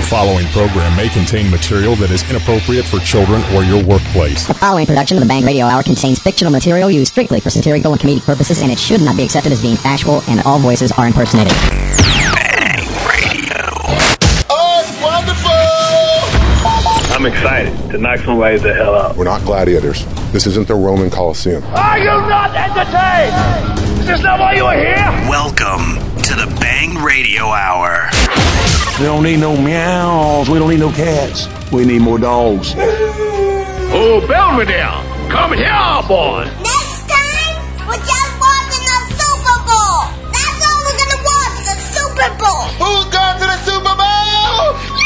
following program may contain material that is inappropriate for children or your workplace. The following production of the Bang Radio Hour contains fictional material used strictly for satirical and comedic purposes, and it should not be accepted as being factual, and all voices are impersonated. Bang Radio. Oh, it's wonderful! I'm excited to knock somebody the hell out. We're not gladiators. This isn't the Roman Colosseum. Are you not entertained? Is this not why you are here? Welcome to the Bang Radio Hour. We don't need no meows. We don't need no cats. We need more dogs. Oh, Belvedere, come here, boy. Next time, we're just watching the Super Bowl. That's all we're gonna watch, the Super Bowl. Who's going to the Super Bowl?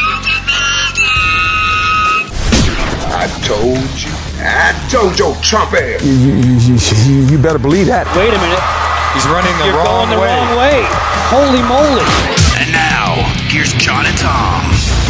I told your Trump ass. You better believe that. Wait a minute. He's running the wrong way. You're going the wrong way. Holy moly. And now, here's John and Tom.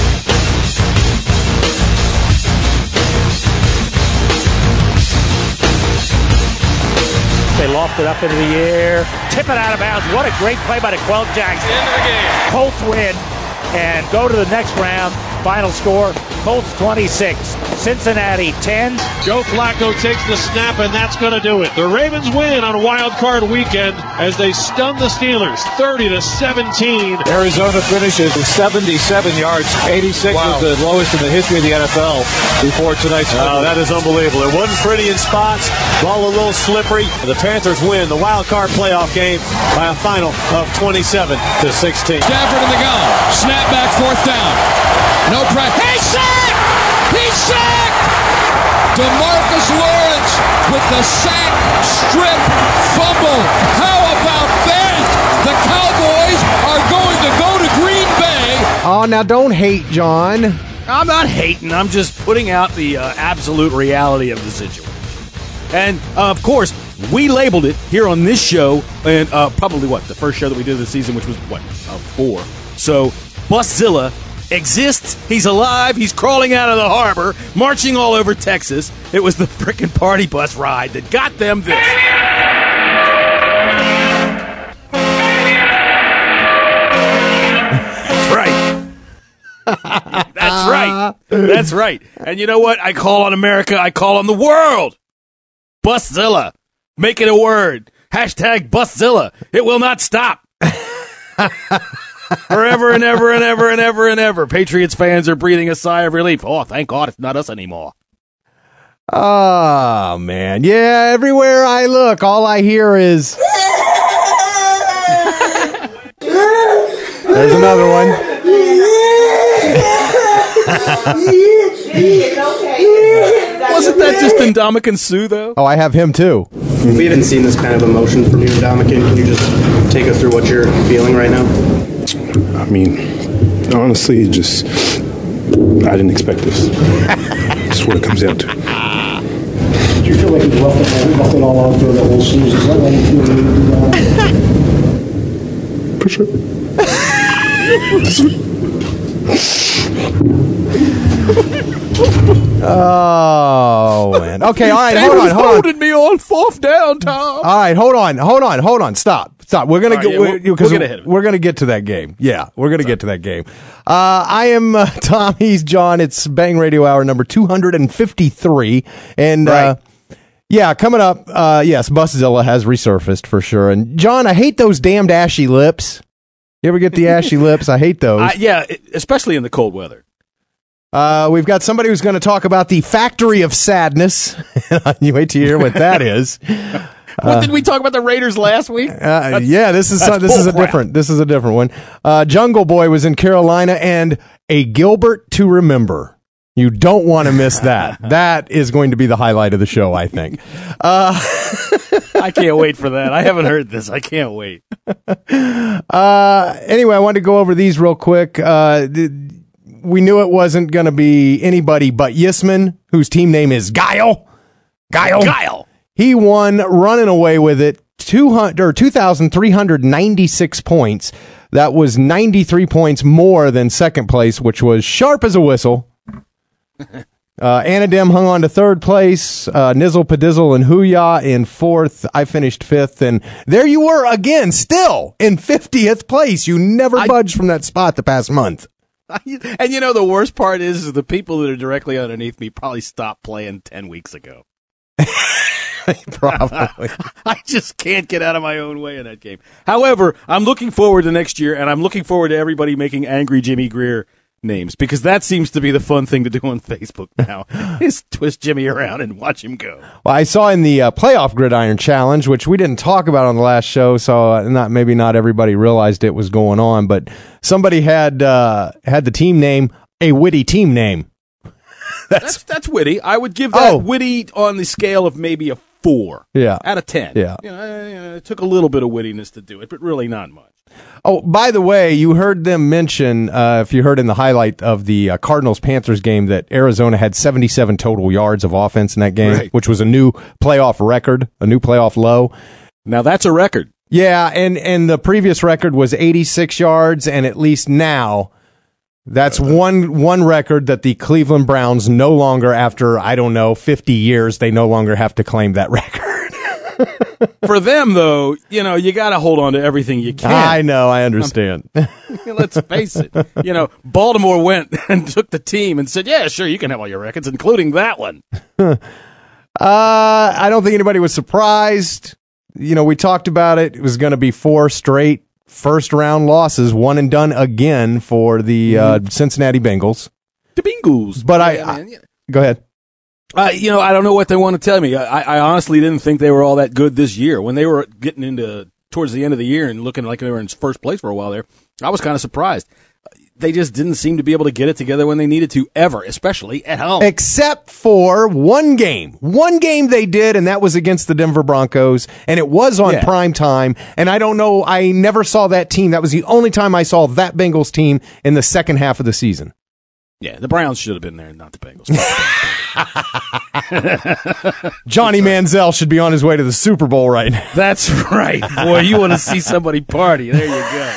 They loft it up into the air. Tip it out of bounds. What a great play by DeQuell Jackson. End of the game. Colts win and go to the next round. Final score, Colts 26, Cincinnati 10. Joe Flacco takes the snap, and that's going to do it. The Ravens win on Wild Card Weekend as they stun the Steelers 30-17. Arizona finishes with 77 yards. 86 was the lowest in the history of the NFL before tonight's game. Oh, that is unbelievable. It wasn't pretty in spots. Ball a little slippery. The Panthers win the Wild Card playoff game by a final of 27-16. Stafford in the gun. Snap back, fourth down. No pressure. He's sacked! He's sacked! DeMarcus Lawrence with the sack, strip, fumble. How about that? The Cowboys are going to go to Green Bay. Oh, now don't hate, John. I'm not hating. I'm just putting out the absolute reality of the situation. And, of course, we labeled it here on this show, and probably, the first show that we did this season, which was, 4. So, Buszilla exists. He's alive. He's crawling out of the harbor, marching all over Texas. It was the frickin' party bus ride that got them this. That's right. That's right. That's right. And you know what? I call on America. I call on the world. Buszilla. Make it a word. Hashtag Buszilla. It will not stop. Forever and ever and ever and ever and ever. Patriots fans are breathing a sigh of relief. Oh, thank God it's not us anymore. Oh, man. Yeah, everywhere I look, all I hear is... There's another one. Wasn't that just Ndamukong Suh, though? Oh, I have him, too. We haven't seen this kind of emotion from you, Ndamukong. Can you just take us through what you're feeling right now? I mean, honestly, I didn't expect this. That's what it comes down to. Do you feel like you've left it all out there the whole season? Is that why you feel For sure. Oh, man. Okay, all right, hold on. Holding me on fourth down, Tom. All right, hold on. Stop. We're gonna we're gonna get to that game. Yeah, we're gonna get to that game. I am Tom. He's John. It's Bang Radio Hour number 253, and coming up. Yes, Buszilla has resurfaced for sure. And John, I hate those damned ashy lips. You ever get the ashy lips? I hate those. Especially in the cold weather. We've got somebody who's going to talk about the factory of sadness. You wait to hear what that is. What did we talk about the Raiders last week? This is a different one. Jungle Boy was in Carolina, and a Gilbert to remember. You don't want to miss that. That is going to be the highlight of the show, I think. I can't wait for that. I haven't heard this. I can't wait. Anyway, I wanted to go over these real quick. We knew it wasn't going to be anybody but Yisman, whose team name is Guile. He won, running away with it, 2,396 points. That was 93 points more than second place, which was sharp as a whistle. Anadim hung on to third place. Nizzle, Padizzle, and Hooyah in fourth. I finished fifth, and there you were again, still in 50th place. You never budged from that spot the past month. And the worst part is the people that are directly underneath me probably stopped playing 10 weeks ago. Probably. I just can't get out of my own way in that game. However, I'm looking forward to next year, and I'm looking forward to everybody making angry Jimmy Greer names, because that seems to be the fun thing to do on Facebook now, is twist Jimmy around and watch him go. Well, I saw in the playoff gridiron challenge, which we didn't talk about on the last show, so maybe not everybody realized it was going on, but somebody had the team name a witty team name. That's witty. I would give that witty on the scale of maybe a 4 out of 10. Yeah. It took a little bit of wittiness to do it, but really not much. Oh, by the way, you heard them mention, if you heard in the highlight of the Cardinals-Panthers game, that Arizona had 77 total yards of offense in that game, which was a new playoff record, a new playoff low. Now, that's a record. Yeah, and the previous record was 86 yards, and at least now, that's one record that the Cleveland Browns no longer, after, 50 years, they no longer have to claim that record. For them, though, you got to hold on to everything you can. I know, I understand. Let's face it. Baltimore went and took the team and said, yeah, sure, you can have all your records, including that one. I don't think anybody was surprised. We talked about it. It was going to be 4 straight first-round losses, one and done again for the Cincinnati Bengals. The Bengals. But go ahead. I don't know what they want to tell me. I honestly didn't think they were all that good this year. When they were getting into towards the end of the year and looking like they were in first place for a while there, I was kind of surprised. They just didn't seem to be able to get it together when they needed to, ever, especially at home. Except for one game. One game they did, and that was against the Denver Broncos, and it was on prime time. And I don't know, I never saw that team. That was the only time I saw that Bengals team in the second half of the season. Yeah, the Browns should have been there, not the Bengals. Johnny Manziel should be on his way to the Super Bowl right now. That's right. Boy, you want to see somebody party. There you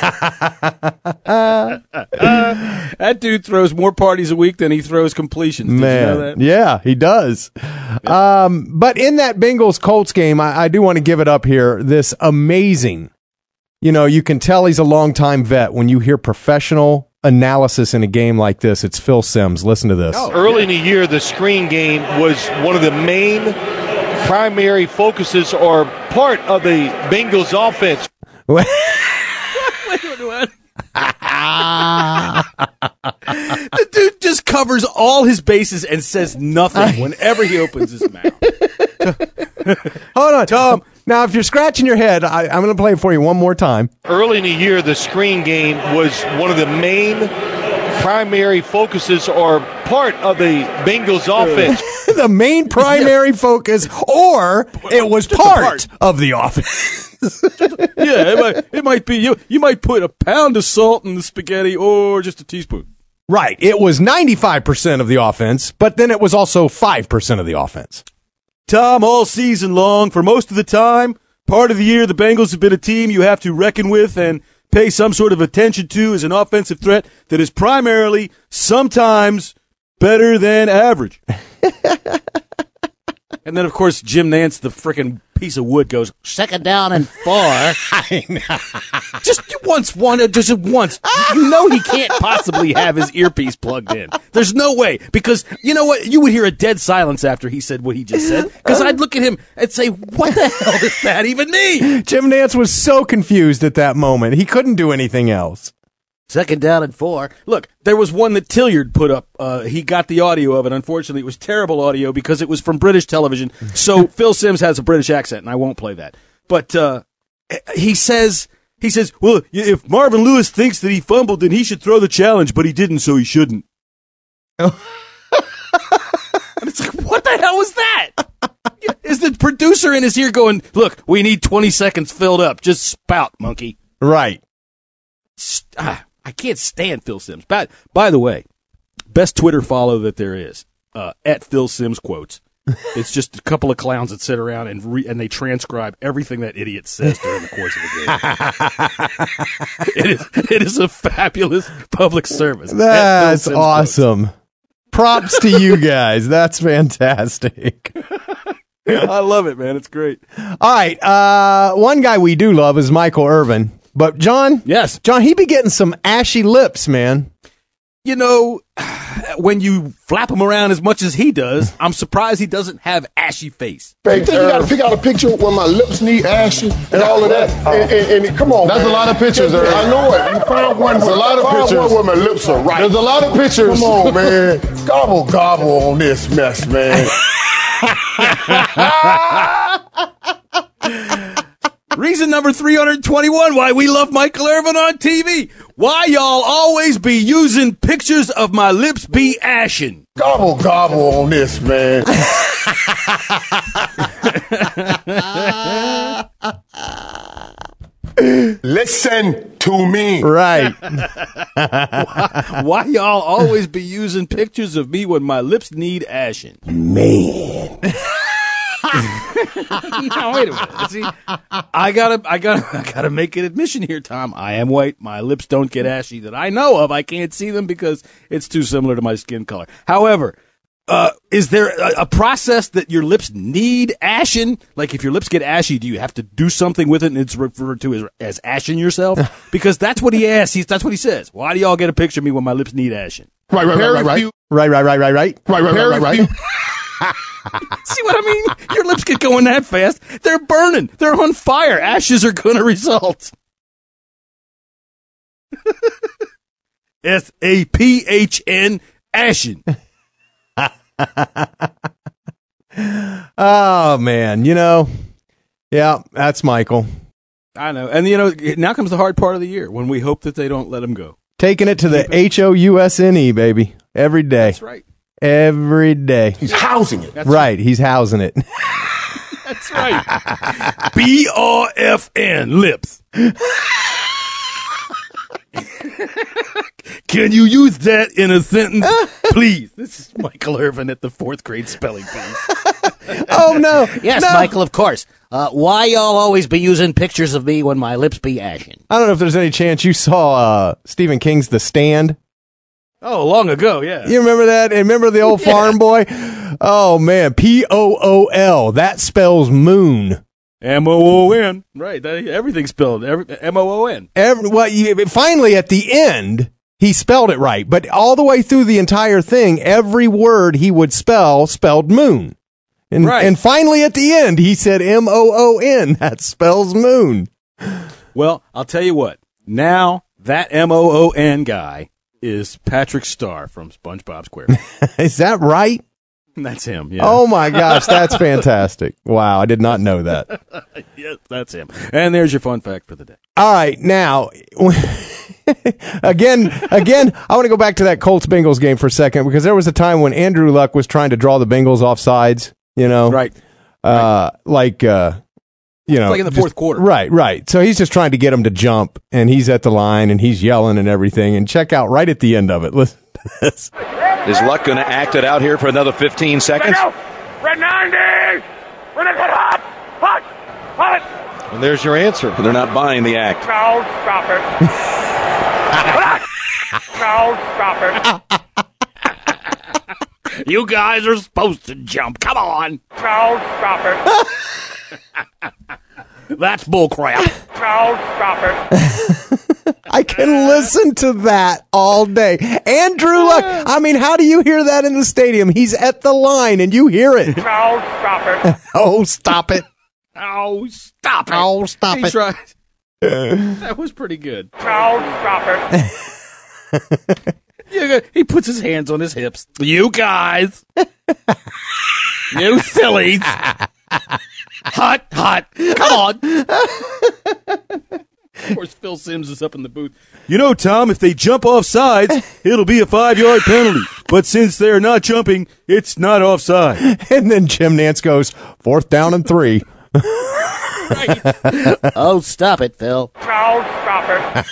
go. That dude throws more parties a week than he throws completions. Did you know that? Yeah, he does. Yeah. But in that Bengals-Colts game, I do want to give it up here. This amazing, you can tell he's a longtime vet when you hear professional analysis in a game like this. It's Phil Simms. Listen to this. Early in the year, the screen game was one of the main primary focuses or part of the Bengals offense. Wait. The dude just covers all his bases and says nothing whenever he opens his mouth. Hold on, Tom. Now, if you're scratching your head, I'm going to play it for you one more time. Early in the year, the screen game was one of the main primary focuses or part of the Bengals offense. The main primary focus, or it was part of the offense. It might be. You might put a pound of salt in the spaghetti or just a teaspoon. Right. It was 95% of the offense, but then it was also 5% of the offense. Tom, all season long, for most of the time, part of the year, the Bengals have been a team you have to reckon with and pay some sort of attention to as an offensive threat that is primarily, sometimes, better than average. And then, of course, Jim Nance, the frickin' piece of wood, goes, 2nd down and 4. Just once. He can't possibly have his earpiece plugged in. There's no way. Because, you know what? You would hear a dead silence after he said what he just said. Because I'd look at him and say, what the hell does that even mean? Jim Nance was so confused at that moment. He couldn't do anything else. 2nd down and 4. Look, there was one that Tilliard put up. He got the audio of it. Unfortunately, it was terrible audio because it was from British television. So Phil Simms has a British accent, and I won't play that. But he says, well, if Marvin Lewis thinks that he fumbled, then he should throw the challenge, but he didn't, so he shouldn't. And it's like, what the hell was that? Is the producer in his ear going, look, we need 20 seconds filled up. Just spout, monkey. Right. I can't stand Phil Simms. By the way, best Twitter follow that there is, at Phil Simms quotes. It's just a couple of clowns that sit around and they transcribe everything that idiot says during the course of the game. It is a fabulous public service. That's awesome. Props to you guys. That's fantastic. I love it, man. It's great. All right. One guy we do love is Michael Irvin. But, John? Yes. John, he be getting some ashy lips, man. you know, when you flap him around as much as he does, I'm surprised he doesn't have ashy face. You think you got to pick out a picture where my lips need ashy and all of that? And come on, that's man. a lot of pictures. I know it. You found one. There's a lot of pictures. One where my lips are right. There's a lot of pictures. Come on, man. Gobble on this mess, man. Reason number 321 why we love Michael Irvin on TV. Why y'all always be using pictures of my lips be ashen. Gobble on this, man. Listen to me. Right. Why y'all always be using pictures of me when my lips need ashen? Man. No, wait a minute. See, I gotta make an admission here, Tom. I am white. My lips don't get ashy that I know of. I can't see them because it's too similar to my skin color. However, is there a process that your lips need ashen? Like if your lips get ashy, do you have to do something with it and it's referred to as ashen yourself? Because that's what he asks. That's what he says. Why do y'all get a picture of me when my lips need ashen? Right. Right. See what I mean? Your lips get going that fast. They're burning. They're on fire. Ashes are going to result. SAPHN, ashen. Oh, man. You know, yeah, that's Michael. I know. And, you know, now comes the hard part of the year when we hope that they don't let him go. Taking it to the HOUSNE, baby. Every day. That's right. Every day. He's housing it. That's right. He's housing it. That's right. BRFN, lips. Can you use that in a sentence, please? This is Michael Irvin at the 4th grade spelling bee. Oh, no. Yes, no. Michael, of course. Why y'all always be using pictures of me when my lips be ashen? I don't know if there's any chance you saw Stephen King's The Stand. Oh, long ago, yeah. You remember that? And remember the old farm boy? Oh, man. POOL. That spells moon. MOON. Right. Everything's spelled. MOON. Finally, at the end, he spelled it right. But all the way through the entire thing, every word he would spelled moon. And, right. And finally, at the end, he said MOON. That spells moon. Well, I'll tell you what. Now, that MOON guy is Patrick Starr from SpongeBob SquarePants. Is that right? That's him, yeah. Oh, my gosh, that's fantastic. Wow, I did not know that. Yes, that's him. And there's your fun fact for the day. All right, now, again, I want to go back to that Colts-Bengals game for a second, because there was a time when Andrew Luck was trying to draw the Bengals off sides, you know? Right. You know, like in the fourth quarter. Right. So he's just trying to get him to jump, and he's at the line, and he's yelling and everything. And check out right at the end of it. Listen to this. Is Luck going to act it out here for another 15 seconds? Red 90! We're going to get hot! And there's your answer. They're not buying the act. No, stop it. No, stop it. You guys are supposed to jump. Come on. No, stop it. That's bullcrap. No, stop it. I can listen to that all day. Andrew Luck. I mean, how do you hear that in the stadium? He's at the line and you hear it. No, stop it. Oh, stop it. Oh, stop it. Oh, stop it. Tried. That was pretty good. No, stop it. He puts his hands on his hips. You guys. You sillies. Hot. Come on. Of course, Phil Simms is up in the booth. You know, Tom, if they jump off sides, it'll be a 5-yard penalty. But since they're not jumping, it's not offside. And then Jim Nantz goes, 4th down and 3. Right. Oh, stop it, Phil. No, stop it.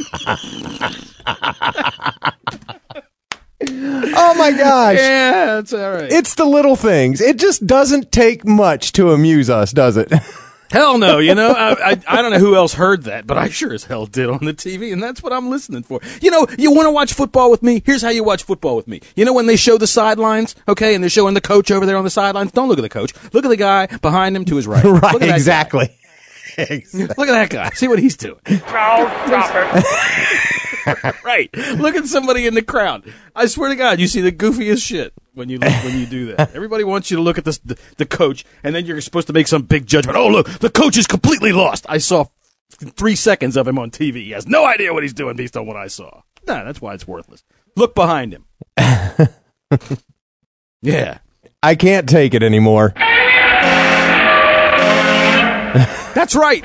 Oh, my gosh. Yeah, that's all right. It's the little things. It just doesn't take much to amuse us, does it? Hell no, you know, I don't know who else heard that, but I sure as hell did on the TV, and that's what I'm listening for. You know, you want to watch football with me? Here's how you watch football with me. You know when they show the sidelines, okay, and they're showing the coach over there on the sidelines? Don't look at the coach. Look at the guy behind him to his right. Right, look at exactly. Look at that guy. See what he's doing. No, stop it. Right. Look at somebody in the crowd. I swear to God, you see the goofiest shit when you do that. Everybody wants you to look at the coach, and then you're supposed to make some big judgment. Oh, look, the coach is completely lost. I saw 3 seconds of him on TV. He has no idea what he's doing based on what I saw. Nah, that's why it's worthless. Look behind him. Yeah. I can't take it anymore. That's right.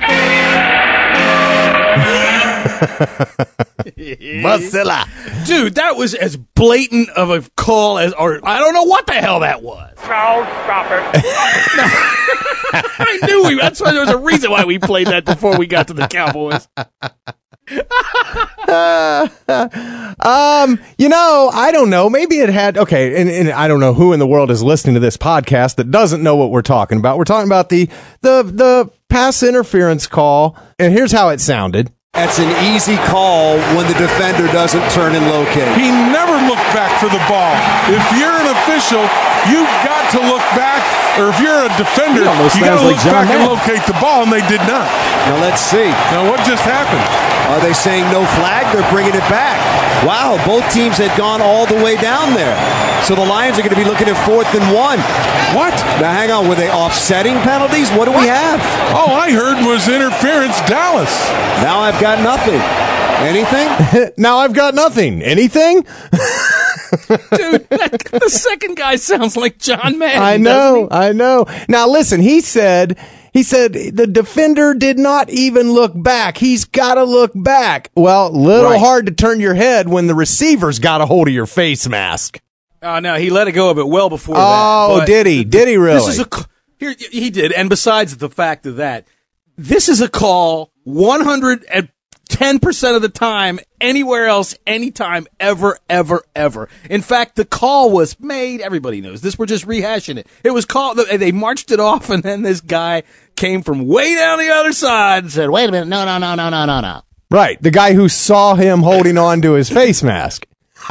Marcella. Dude, that was as blatant of a call as, or I don't know what the hell that was. Charles Crawford. I knew that's why there was a reason why we played that before we got to the Cowboys. I don't know. Maybe it had, okay, and I don't know who in the world is listening to this podcast that doesn't know what we're talking about. We're talking about the pass interference call, and here's how it sounded. That's an easy call when the defender doesn't turn and locate. He never looked back for the ball. If you're an official, you've got to look back, or if you're a defender, you got to look back and locate the ball, and they did not. Now let's see. Now what just happened? Are they saying no flag? They're bringing it back. Wow, both teams had gone all the way down there. So the Lions are going to be looking at 4th and 1. What? Now hang on, were they offsetting penalties? What do we have? All I heard was interference, Dallas. Now I've got nothing. Anything? Now I've got nothing. Anything? Dude, the second guy sounds like John Madden. I know. Now listen, he said the defender did not even look back. He's got to look back. Well, little hard to turn your head when the receiver's got a hold of your face mask. No, he let it go of it well before that. Oh, did he? Did he really? He did. And besides the fact of that, this is a call 110% of the time, anywhere else, anytime, ever, ever, ever. In fact, the call was made, everybody knows this, we're just rehashing it. It was called, they marched it off, and then this guy came from way down the other side and said, wait a minute, no. Right, the guy who saw him holding on to his face mask.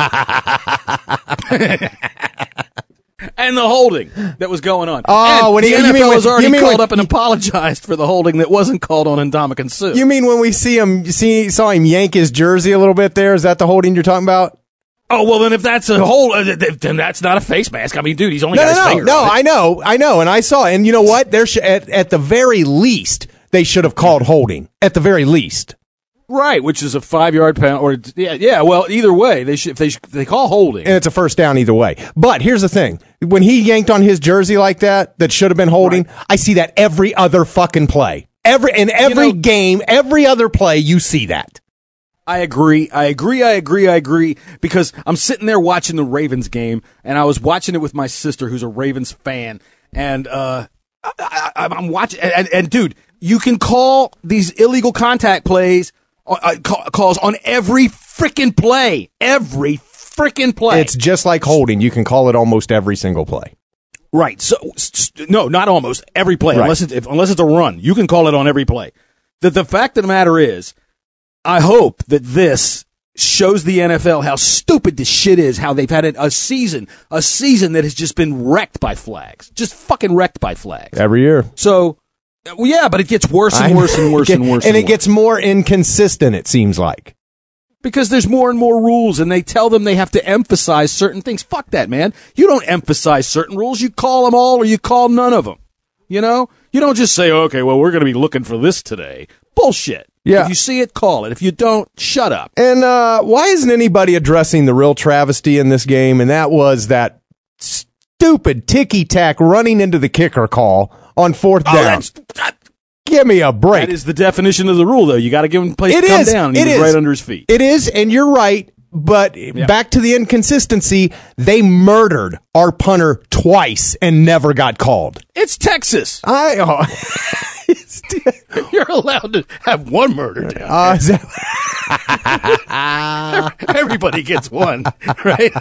And the holding that was going on. Oh, and the NFL has already called up and apologized for the holding that wasn't called on Ndamukong Suh. You mean when we saw him yank his jersey a little bit there? Is that the holding you're talking about? Oh, well, then if that's a hold, then that's not a face mask. I mean, dude, he's only got his finger. No, I know, and I saw it. And you know what? At the very least, they should have called holding. At the very least. Right, which is a 5-yard penalty. Yeah. Well, either way, if they call holding, and it's a first down either way. But here's the thing: when he yanked on his jersey like that should have been holding. Right. I see that every other fucking play, every game, every other play. You see that. I agree. Because I'm sitting there watching the Ravens game, and I was watching it with my sister, who's a Ravens fan, and I'm watching. And dude, you can call these illegal contact plays. Calls on every freaking play. Every freaking play. It's just like holding. You can call it almost every single play. Right. So, no, not almost every play. Right. Unless it's a run. You can call it on every play. The fact of the matter is, I hope that this shows the NFL how stupid this shit is, how they've had a season that has just been wrecked by flags. Just fucking wrecked by flags. Every year. So... Well, yeah, but it gets worse and worse and worse and worse. And it gets more inconsistent, it seems like. Because there's more and more rules, and they tell them they have to emphasize certain things. Fuck that, man. You don't emphasize certain rules. You call them all or you call none of them. You know? You don't just say, okay, well, we're going to be looking for this today. Bullshit. Yeah. If you see it, call it. If you don't, shut up. And why isn't anybody addressing the real travesty in this game? And that was that stupid ticky-tack running into the kicker call on 4th down. Give me a break. That is the definition of the rule, though. You got to give him a place to come down. And he's right under his feet. It is, and you're right. But back to the inconsistency, they murdered our punter twice and never got called. It's Texas. You're allowed to have one murder down there. Everybody gets one, right?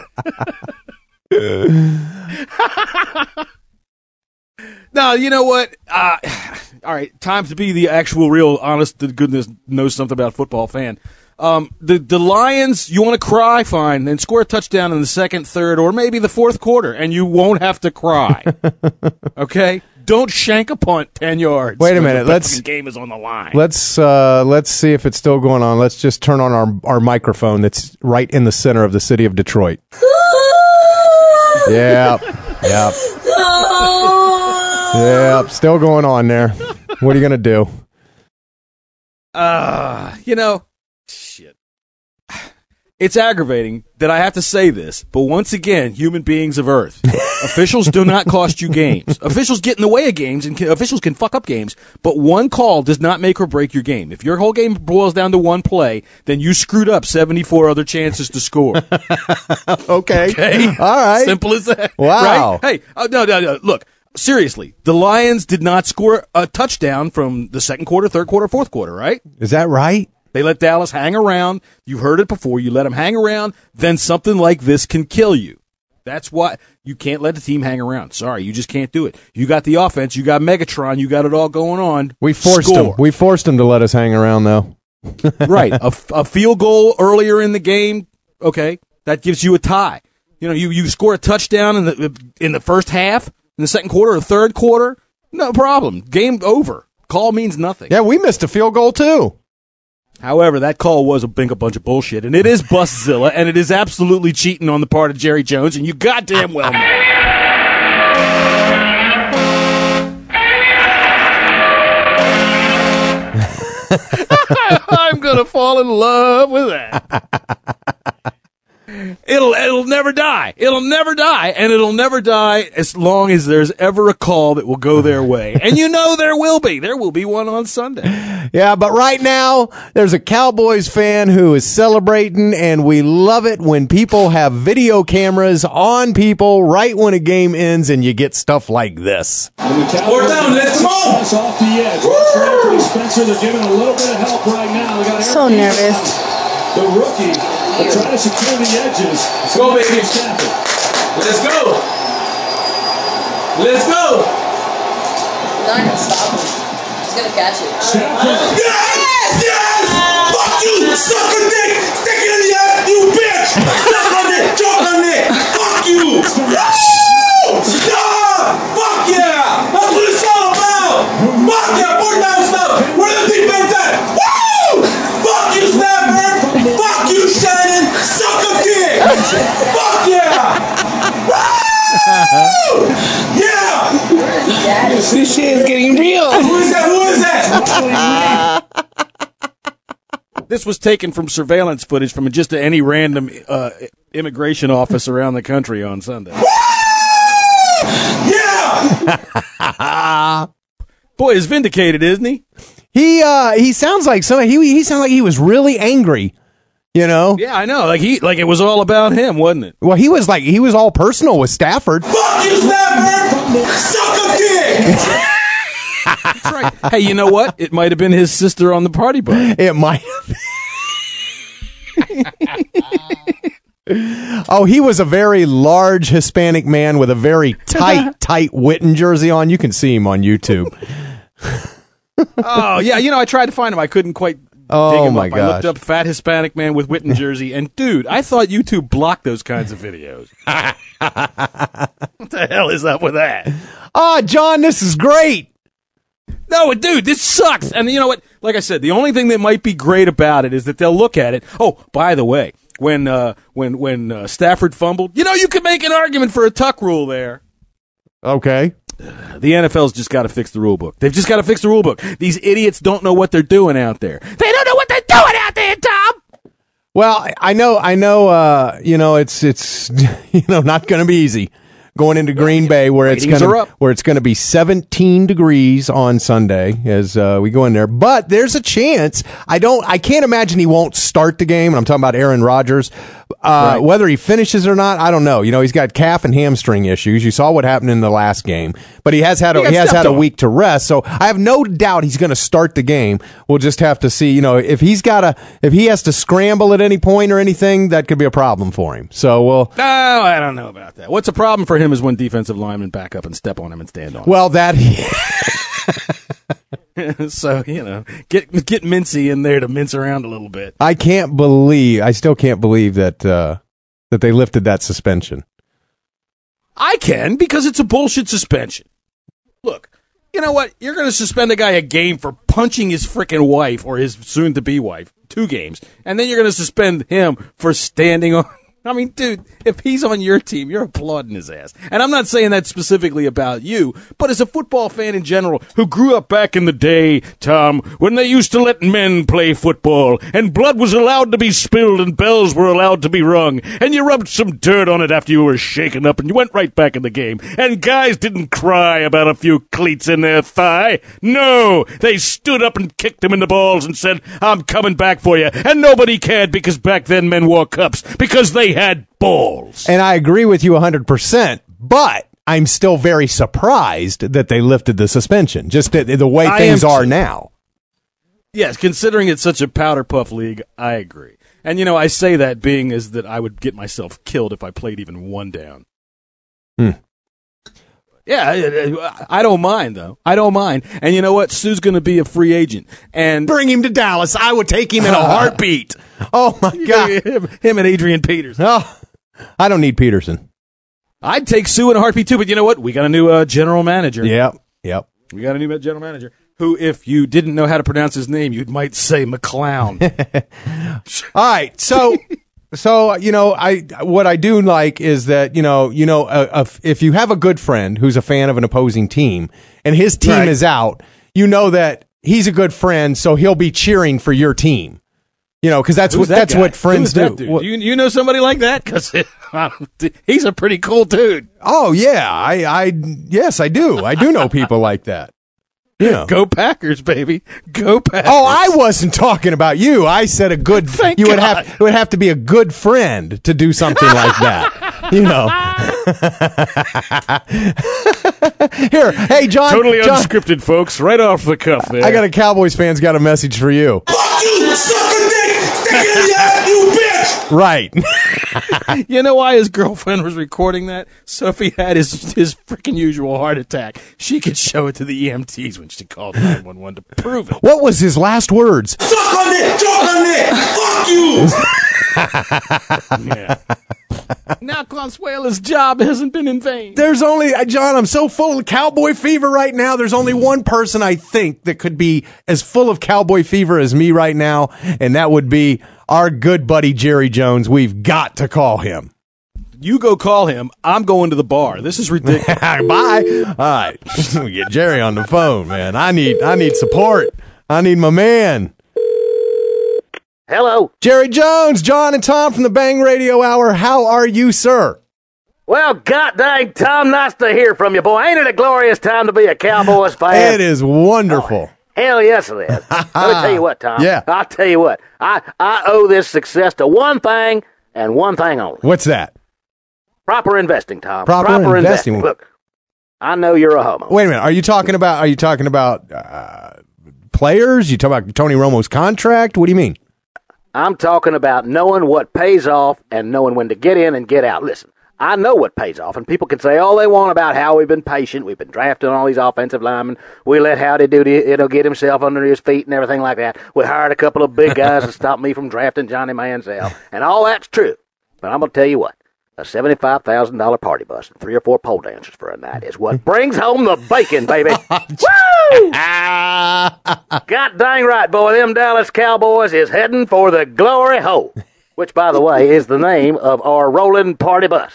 No, you know what? All right, time to be the actual, real, honest to goodness, knows something about football fan. The Lions, you want to cry? Fine. Then score a touchdown in the second, third, or maybe the fourth quarter, and you won't have to cry. Okay? don't shank a punt 10 yards. Wait a minute. The game is on the line. Let's see if it's still going on. Let's just turn on our microphone that's right in the center of the city of Detroit. Yep. Still going on there. What are you going to do? Shit. It's aggravating that I have to say this, but once again, human beings of Earth, officials do not cost you games. Officials get in the way of games, and officials can fuck up games, but one call does not make or break your game. If your whole game boils down to one play, then you screwed up 74 other chances to score. Okay. All right. Simple as that. Wow. Right? Hey, no. Look, seriously, the Lions did not score a touchdown from the second quarter, third quarter, fourth quarter, right? Is that right? They let Dallas hang around. You heard it before. You let them hang around, then something like this can kill you. That's why you can't let the team hang around. Sorry, you just can't do it. You got the offense. You got Megatron. You got it all going on. We forced them. We forced them to let us hang around, though. Right. A field goal earlier in the game, okay, that gives you a tie. You score a touchdown in the first half, in the second quarter or third quarter, no problem. Game over. Call means nothing. Yeah, we missed a field goal, too. However, that call was a bunch of bullshit, and it is Buszilla, and it is absolutely cheating on the part of Jerry Jones, and you goddamn well know. I'm gonna fall in love with that. It'll never die. It'll never die, and it'll never die as long as there's ever a call that will go their way. And there will be. There will be one on Sunday. Yeah, but right now, there's a Cowboys fan who is celebrating, and we love it when people have video cameras on people right when a game ends, and you get stuff like this. Fourth down, let's go! Off the edge. Anthony Spencer, they're giving a little bit of help right now. They got so nervous. The rookie, they're trying to secure the edges. Let's go, baby. Let's go. Let's go. Not gonna stop him. He's gonna catch it. Yes! Fuck you! Suck a dick! Stick it in the ass, you bitch! Suck on it! Choke on it! Fuck you! Fuck yeah! That's what it's all about! Fuck yeah! Put down stuff! Where the defense at? Woo! Fuck you, Snapper! Fuck you, Shannon! Suck a dick! Fuck yeah! Woo! Yeah! This shit is getting real. Who is that? This was taken from surveillance footage from just any random immigration office around the country on Sunday. Yeah! Boy, is vindicated, isn't he? He sounds like he sounded like he was really angry. Yeah, I know. Like it was all about him, wasn't it? Well, he was all personal with Stafford. Fuck you, Stafford! Suck a dick! That's right. Hey, you know what? It might have been his sister on the party bus. It might have. Oh, he was a very large Hispanic man with a very tight Witten jersey on. You can see him on YouTube. Oh, yeah. I tried to find him. I couldn't quite dig him my up. gosh. I looked up fat Hispanic man with Witten jersey, and dude, I thought YouTube blocked those kinds of videos. What the hell is up with that? Oh, John, this is great. No, dude, this sucks. And you know what? Like I said, the only thing that might be great about it is that they'll look at it. Oh, by the way, when Stafford fumbled, you could make an argument for a tuck rule there. Okay. The NFL's just got to fix the rule book. They've just got to fix the rule book. These idiots don't know what they're doing out there. They don't know what they're doing out there, Tom. Well, I know. It's not going to be easy going into Green Bay where it's going to be 17 degrees on Sunday as we go in there. But there's a chance. I can't imagine he won't start the game. And I'm talking about Aaron Rodgers. Right. Whether he finishes or not, I don't know. He's got calf and hamstring issues. You saw what happened in the last game, but he has had a week to rest. So I have no doubt he's going to start the game. We'll just have to see. If he has to scramble at any point or anything, that could be a problem for him. So No, I don't know about that. What's a problem for him is when defensive linemen back up and step on him and stand on him. Well, that. So, get Mincy in there to mince around a little bit. I still can't believe that they lifted that suspension. I can, because it's a bullshit suspension. Look, You know what? You're going to suspend a guy a game for punching his frickin' wife or his soon-to-be wife, 2 games, and then you're going to suspend him for standing on. I mean, dude, if he's on your team, you're applauding his ass. And I'm not saying that specifically about you, but as a football fan in general who grew up back in the day, Tom, when they used to let men play football and blood was allowed to be spilled and bells were allowed to be rung and you rubbed some dirt on it after you were shaken up and you went right back in the game and guys didn't cry about a few cleats in their thigh. No, they stood up and kicked him in the balls and said, I'm coming back for you. And nobody cared because back then men wore cups because they had balls. And I agree with you 100%, but I'm still very surprised that they lifted the suspension, just the way things are now. Yes, considering it's such a powder puff league, I agree. And, I say that being is that I would get myself killed if I played even 1 down. Yeah, I don't mind, though. I don't mind. And you know what? Sue's going to be a free agent. And bring him to Dallas. I would take him in a heartbeat. Oh, my God. Him and Adrian Peterson. Oh, I don't need Peterson. I'd take Sue in a heartbeat, too. But you know what? We got a new general manager. Yep. We got a new general manager who, if you didn't know how to pronounce his name, you might say McClown. All right. So... So, what I do like is that, if you have a good friend who's a fan of an opposing team and his team is out, that he's a good friend, so he'll be cheering for your team. Because that's what friends do. You know somebody like that? Because he's a pretty cool dude. Oh, yeah. Yes, I do. I do know people like that. Yeah. Go Packers, baby. Go Packers. Oh, I wasn't talking about you. I said it would have to be a good friend to do something like that. Here, hey, John. Totally unscripted, folks. Right off the cuff there. I got a Cowboys fan's got a message for you. Fuck you, suck a dick, stick it in your ass, you bitch. Right. You know why his girlfriend was recording that? So if he had his freaking usual heart attack, she could show it to the EMTs when she called 911 to prove it. What was his last words? Suck on it, talk on it, fuck you. Yeah. Now Consuela's job hasn't been in vain. There's only, John, I'm so full of cowboy fever right now. There's only one person I think that could be as full of cowboy fever as me right now, and that would be our good buddy Jerry Jones. We've got to call him. You go call him. I'm going to the bar. This is ridiculous. Bye. All right. We get Jerry on the phone, man. I need support. I need my man. Hello. Jerry Jones, John and Tom from the Bang Radio Hour. How are you, sir? Well, god dang, Tom, nice to hear from you, boy. Ain't it a glorious time to be a Cowboys fan? It is wonderful. Oh, hell yes, it is. Let me tell you what, Tom. Yeah. I'll tell you what. I owe this success to one thing and one thing only. What's that? Proper investing, Tom. Proper investing. Look, I know you're a homo. Wait a minute. Are you talking about players? You talking about Tony Romo's contract? What do you mean? I'm talking about knowing what pays off and knowing when to get in and get out. Listen, I know what pays off, and people can say all they want about how we've been patient. We've been drafting all these offensive linemen. We let Howdy Doody, get himself under his feet and everything like that. We hired a couple of big guys to stop me from drafting Johnny Manziel, and all that's true. But I'm going to tell you what. A $75,000 party bus and 3 or 4 pole dancers for a night is what brings home the bacon, baby. Woo! God dang right, boy. Them Dallas Cowboys is heading for the glory hole, which, by the way, is the name of our rolling party bus.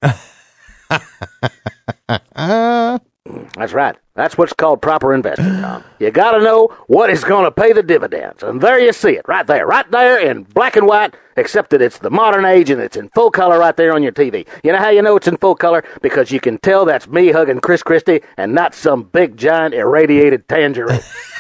That's right. That's what's called proper investing, Tom. You got to know what is going to pay the dividends. And there you see it, right there in black and white, except that it's the modern age and it's in full color right there on your TV. You know how you know it's in full color? Because you can tell that's me hugging Chris Christie and not some big, giant, irradiated tangerine.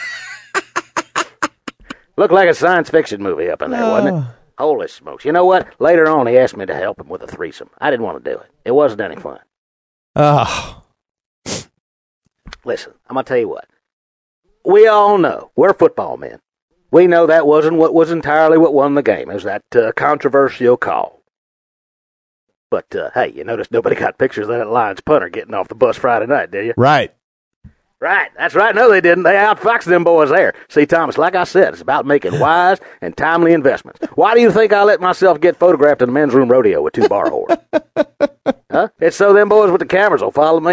Looked like a science fiction movie up in there, wasn't it? Holy smokes. You know what? Later on, he asked me to help him with a threesome. I didn't want to do it. It wasn't any fun. Oh. Listen, I'm going to tell you what. We all know. We're football men. We know that wasn't what was entirely what won the game. It was that controversial call. But, hey, you notice nobody got pictures of that Lions punter getting off the bus Friday night, did you? Right. Right. That's right. No, they didn't. They outfoxed them boys there. See, Thomas, like I said, it's about making wise and timely investments. Why do you think I let myself get photographed in the men's room rodeo with 2 bar whores? Huh? It's so them boys with the cameras will follow me around.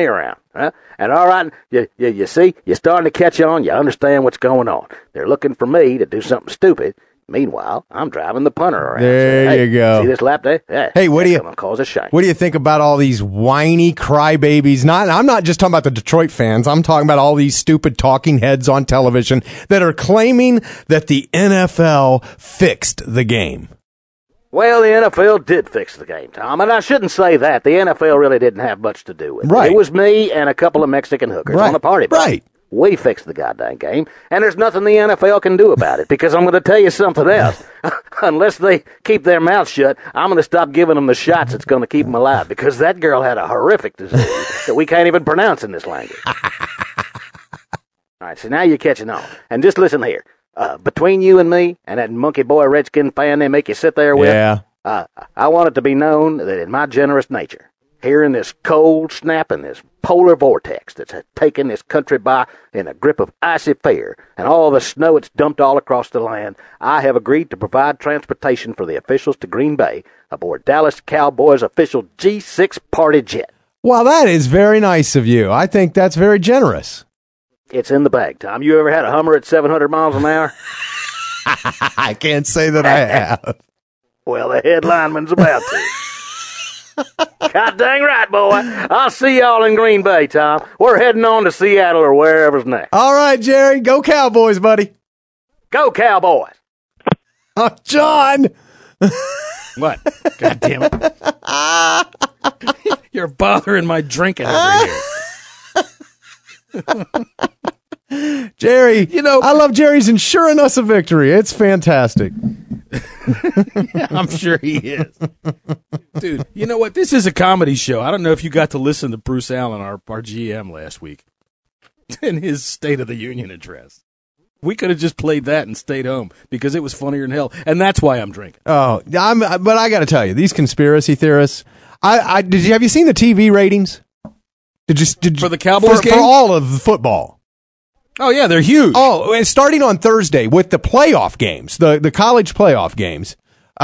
And all right, you see, you're starting to catch on. You understand what's going on. They're looking for me to do something stupid. Meanwhile, I'm driving the punter around. There you go. See this lap day? Yeah, hey, what do you cause a shame? What do you think about all these whiny crybabies? I'm not just talking about the Detroit fans. I'm talking about all these stupid talking heads on television that are claiming that the NFL fixed the game. Well, the NFL did fix the game, Tom, and I shouldn't say that. The NFL really didn't have much to do with it. Right. It was me and a couple of Mexican hookers on the party bus. Right. We fixed the goddamn game, and there's nothing the NFL can do about it, because I'm going to tell you something else. Unless they keep their mouth shut, I'm going to stop giving them the shots that's going to keep them alive, because that girl had a horrific disease that we can't even pronounce in this language. All right, so now you're catching on. And just listen here. Between you and me and that monkey boy Redskin fan they make you sit there with, I want it to be known that in my generous nature, here in this cold snap and this polar vortex that's taken this country by in a grip of icy fear and all the snow it's dumped all across the land, I have agreed to provide transportation for the officials to Green Bay aboard Dallas Cowboys official G6 party jet. Well, that is very nice of you. I think that's very generous. It's in the bag, Tom. You ever had a Hummer at 700 miles an hour? I can't say that I have. Well, the headlineman's about to. God dang right, boy. I'll see y'all in Green Bay, Tom. We're heading on to Seattle or wherever's next. All right, Jerry. Go Cowboys, buddy. Go Cowboys. Oh, John. What? God damn it. You're bothering my drinking over here. Jerry, I love Jerry's ensuring us a victory. It's fantastic. I'm sure he is. Dude, you know what? This is a comedy show. I don't know if you got to listen to Bruce Allen, our GM, last week, in his State of the Union address. We could have just played that and stayed home because it was funnier than hell, and that's why I'm drinking. Oh, but I got to tell you, these conspiracy theorists. Have you seen the TV ratings? Did for the Cowboys game? For all of football? Oh, yeah, they're huge. Oh, and starting on Thursday with the playoff games, the college playoff games,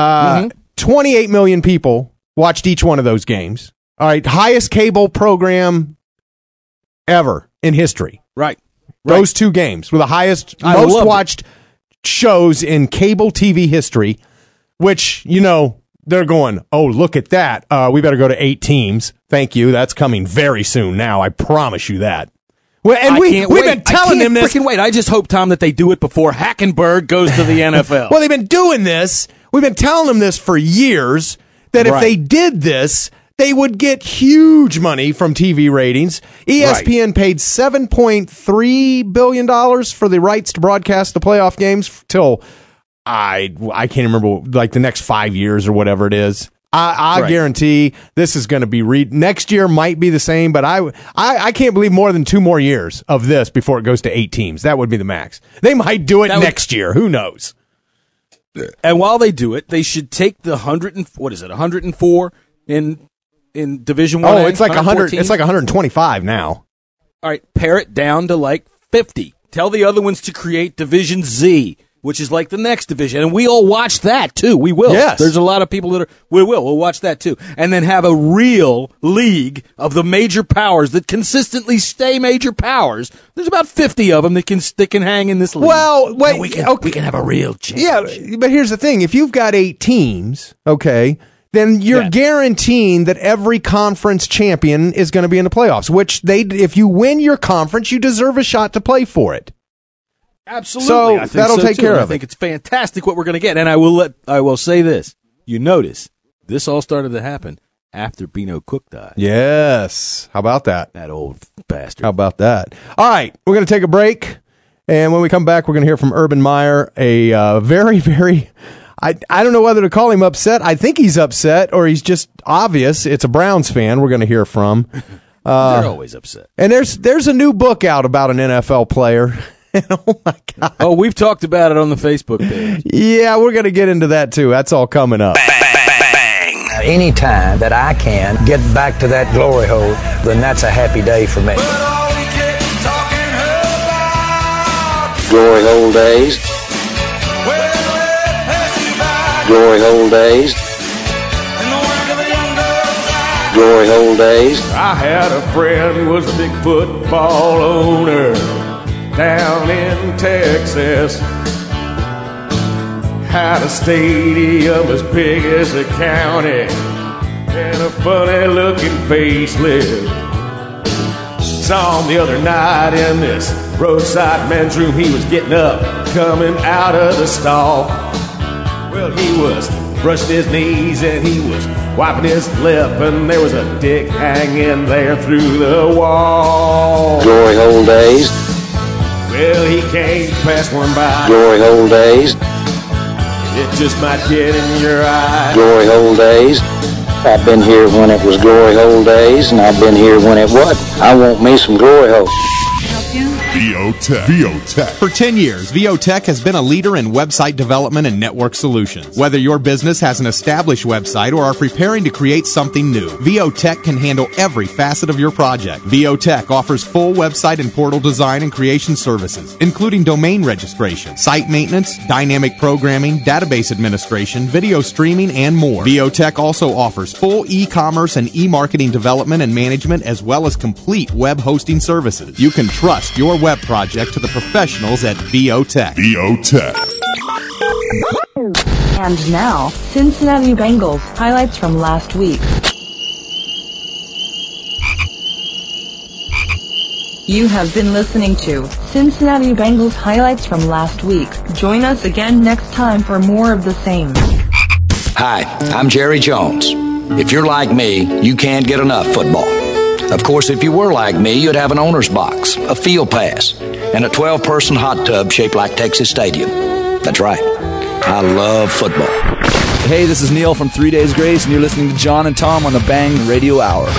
28 million people watched each one of those games. All right, highest cable program ever in history. Right. Those two games were the highest, most watched shows in cable TV history, which, they're going, oh, look at that. We better go to 8 teams. Thank you. That's coming very soon now. I promise you that. Well, and we've been telling them this. Wait. I just hope, Tom, that they do it before Hackenberg goes to the NFL. Well, they've been doing this. We've been telling them this for years, that if they did this, they would get huge money from TV ratings. ESPN paid $7.3 billion for the rights to broadcast the playoff games till, I can't remember, like the next 5 years or whatever it is. I guarantee this is going to be next year might be the same, but I can't believe more than 2 more years of this before it goes to 8 teams. That would be the max. They might do it next year. Who knows? And while they do it, they should take the 104 in Division 1. Oh, it's like 100. It's like 125 now. All right, pare it down to like 50. Tell the other ones to create Division Z, which is like the next division. And we all watch that, too. We will. Yes. There's a lot of people that are, we'll watch that, too. And then have a real league of the major powers that consistently stay major powers. There's about 50 of them that can hang in this league. Well, wait. We can have a real chance. Yeah, but here's the thing. If you've got 8 teams, okay, then you're guaranteeing that every conference champion is going to be in the playoffs, which if you win your conference, you deserve a shot to play for it. Absolutely. So I think that'll take care of it. I think it's fantastic what we're going to get. And I will say this. You notice this all started to happen after Beano Cook died. Yes. How about that? That old bastard. How about that? All right. We're going to take a break. And when we come back, we're going to hear from Urban Meyer, a very, very, I don't know whether to call him upset. I think he's upset, or he's just obvious. It's a Browns fan we're going to hear from. They're always upset. And there's a new book out about an NFL player. Oh, my God. Oh, we've talked about it on the Facebook page. Yeah, we're going to get into that, too. That's all coming up. Bang. Any time that I can get back to that glory hole, then that's a happy day for me. Glory hole days. Glory hole days. Glory hole days. I had a friend who was a big football owner down in Texas. Had a stadium as big as a county and a funny looking facelift. Saw him the other night in this roadside men's room. He was getting up, coming out of the stall. Well, he was brushing his knees and he was wiping his lip, and there was a dick hanging there through the wall. Glory hole days. Well, he came past one by. Glory hole days. It just might get in your eye. Glory hole days. I've been here when it was glory hole days, and I've been here when it wasn't. I want me some glory hole. VOTech. For 10 years, VOTech has been a leader in website development and network solutions. Whether your business has an established website or are preparing to create something new, VOTech can handle every facet of your project. VOTech offers full website and portal design and creation services, including domain registration, site maintenance, dynamic programming, database administration, video streaming, and more. VOTech also offers full e-commerce and e-marketing development and management, as well as complete web hosting services. You can trust your web project to the professionals at VOTech. VOTech. And now, Cincinnati Bengals highlights from last week. You have been listening to Cincinnati Bengals highlights from last week. Join us again next time for more of the same. Hi, I'm Jerry Jones. If you're like me, you can't get enough football. Of course, if you were like me, you'd have an owner's box, a field pass, and a 12-person hot tub shaped like Texas Stadium. That's right. I love football. Hey, this is Neil from 3 Days Grace, and you're listening to John and Tom on the Bang Radio Hour.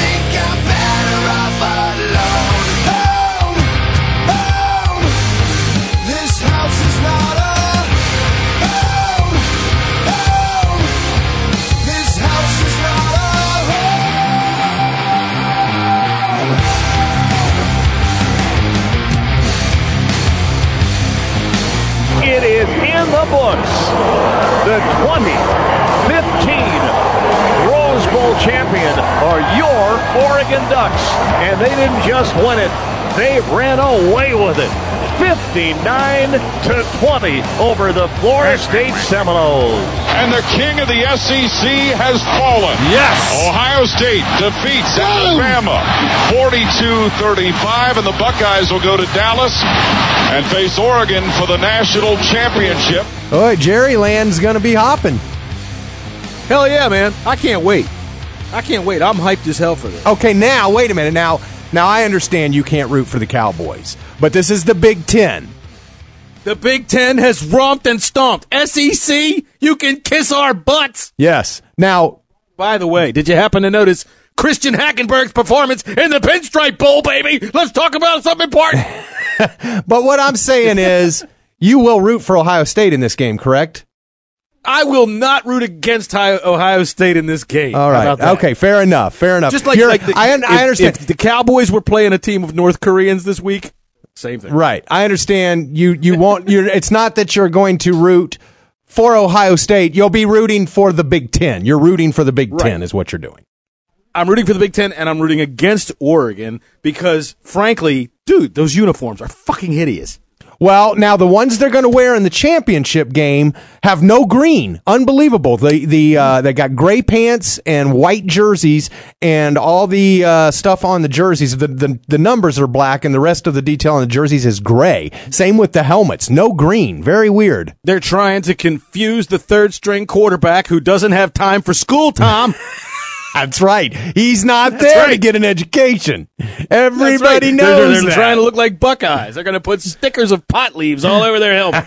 It is in the books. The 2015 Rose Bowl champion are your Oregon Ducks. And they didn't just win it, they ran away with it. 59-20 over the Florida State Seminoles. And the king of the SEC has fallen. Yes! Ohio State defeats Alabama 42-35, and the Buckeyes will go to Dallas and face Oregon for the national championship. All right, Jerry Land's going to be hopping. Hell yeah, man. I can't wait. I'm hyped as hell for this. Okay, now, wait a minute. Now I understand you can't root for the Cowboys, but this is the Big Ten. The Big Ten has romped and stomped. SEC, you can kiss our butts. Yes. Now, by the way, did you happen to notice Christian Hackenberg's performance in the Pinstripe Bowl, baby? Let's talk about something important. But what I'm saying is, you will root for Ohio State in this game, correct? I will not root against Ohio State in this game. All right. Okay, fair enough. Just like I understand. If the Cowboys were playing a team of North Koreans this week, same thing. Right. I understand you won't it's not that you're going to root for Ohio State. You'll be rooting for the Big Ten. You're rooting for the Big Ten is what you're doing. I'm rooting for the Big Ten, and I'm rooting against Oregon because, frankly, dude, those uniforms are fucking hideous. Well, now the ones they're going to wear in the championship game have no green. Unbelievable. They got gray pants and white jerseys, and all the stuff on the jerseys. The numbers are black, and the rest of the detail on the jerseys is gray. Same with the helmets. No green. Very weird. They're trying to confuse the third-string quarterback who doesn't have time for school, Tom. That's right. He's not there to get an education. Everybody knows they're trying to look like Buckeyes. They're going to put stickers of pot leaves all over their helmet.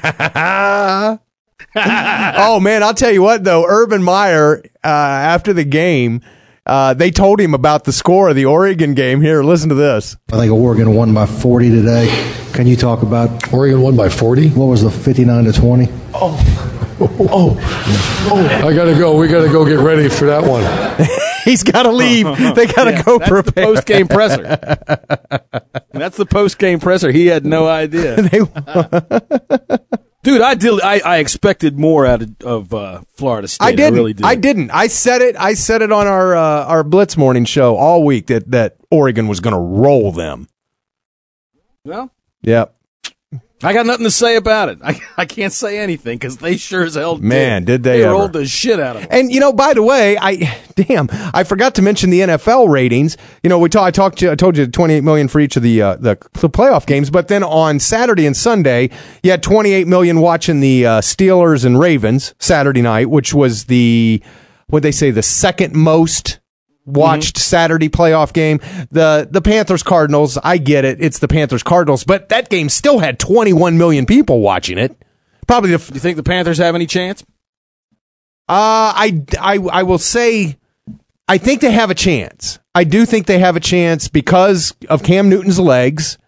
Oh, man, I'll tell you what, though. Urban Meyer, after the game, they told him about the score of the Oregon game. Here, listen to this. I think Oregon won by 40 today. Can you talk about Oregon won by 40? What was the 59-20? I got to go. We got to go get ready for that one. He's got to leave. They got to go prepare. That's the post-game presser. That's the post-game presser. He had no idea. Dude, I expected more out of Florida State. I didn't. I really did. I didn't. I said it on our Blitz morning show all week that Oregon was going to roll them. Well, yep. I got nothing to say about it. I can't say anything because they sure as hell did they ever. rolled the shit out of them. And by the way, I forgot to mention the NFL ratings. I told you $28 million for each of the playoff games, but then on Saturday and Sunday, you had $28 million watching the Steelers and Ravens Saturday night, which was the second most watched Saturday playoff game. The Panthers Cardinals, I get it. It's the Panthers Cardinals, but that game still had 21 million people watching it. Probably Do you think the Panthers have any chance? I will say I think they have a chance. I do think they have a chance because of Cam Newton's legs.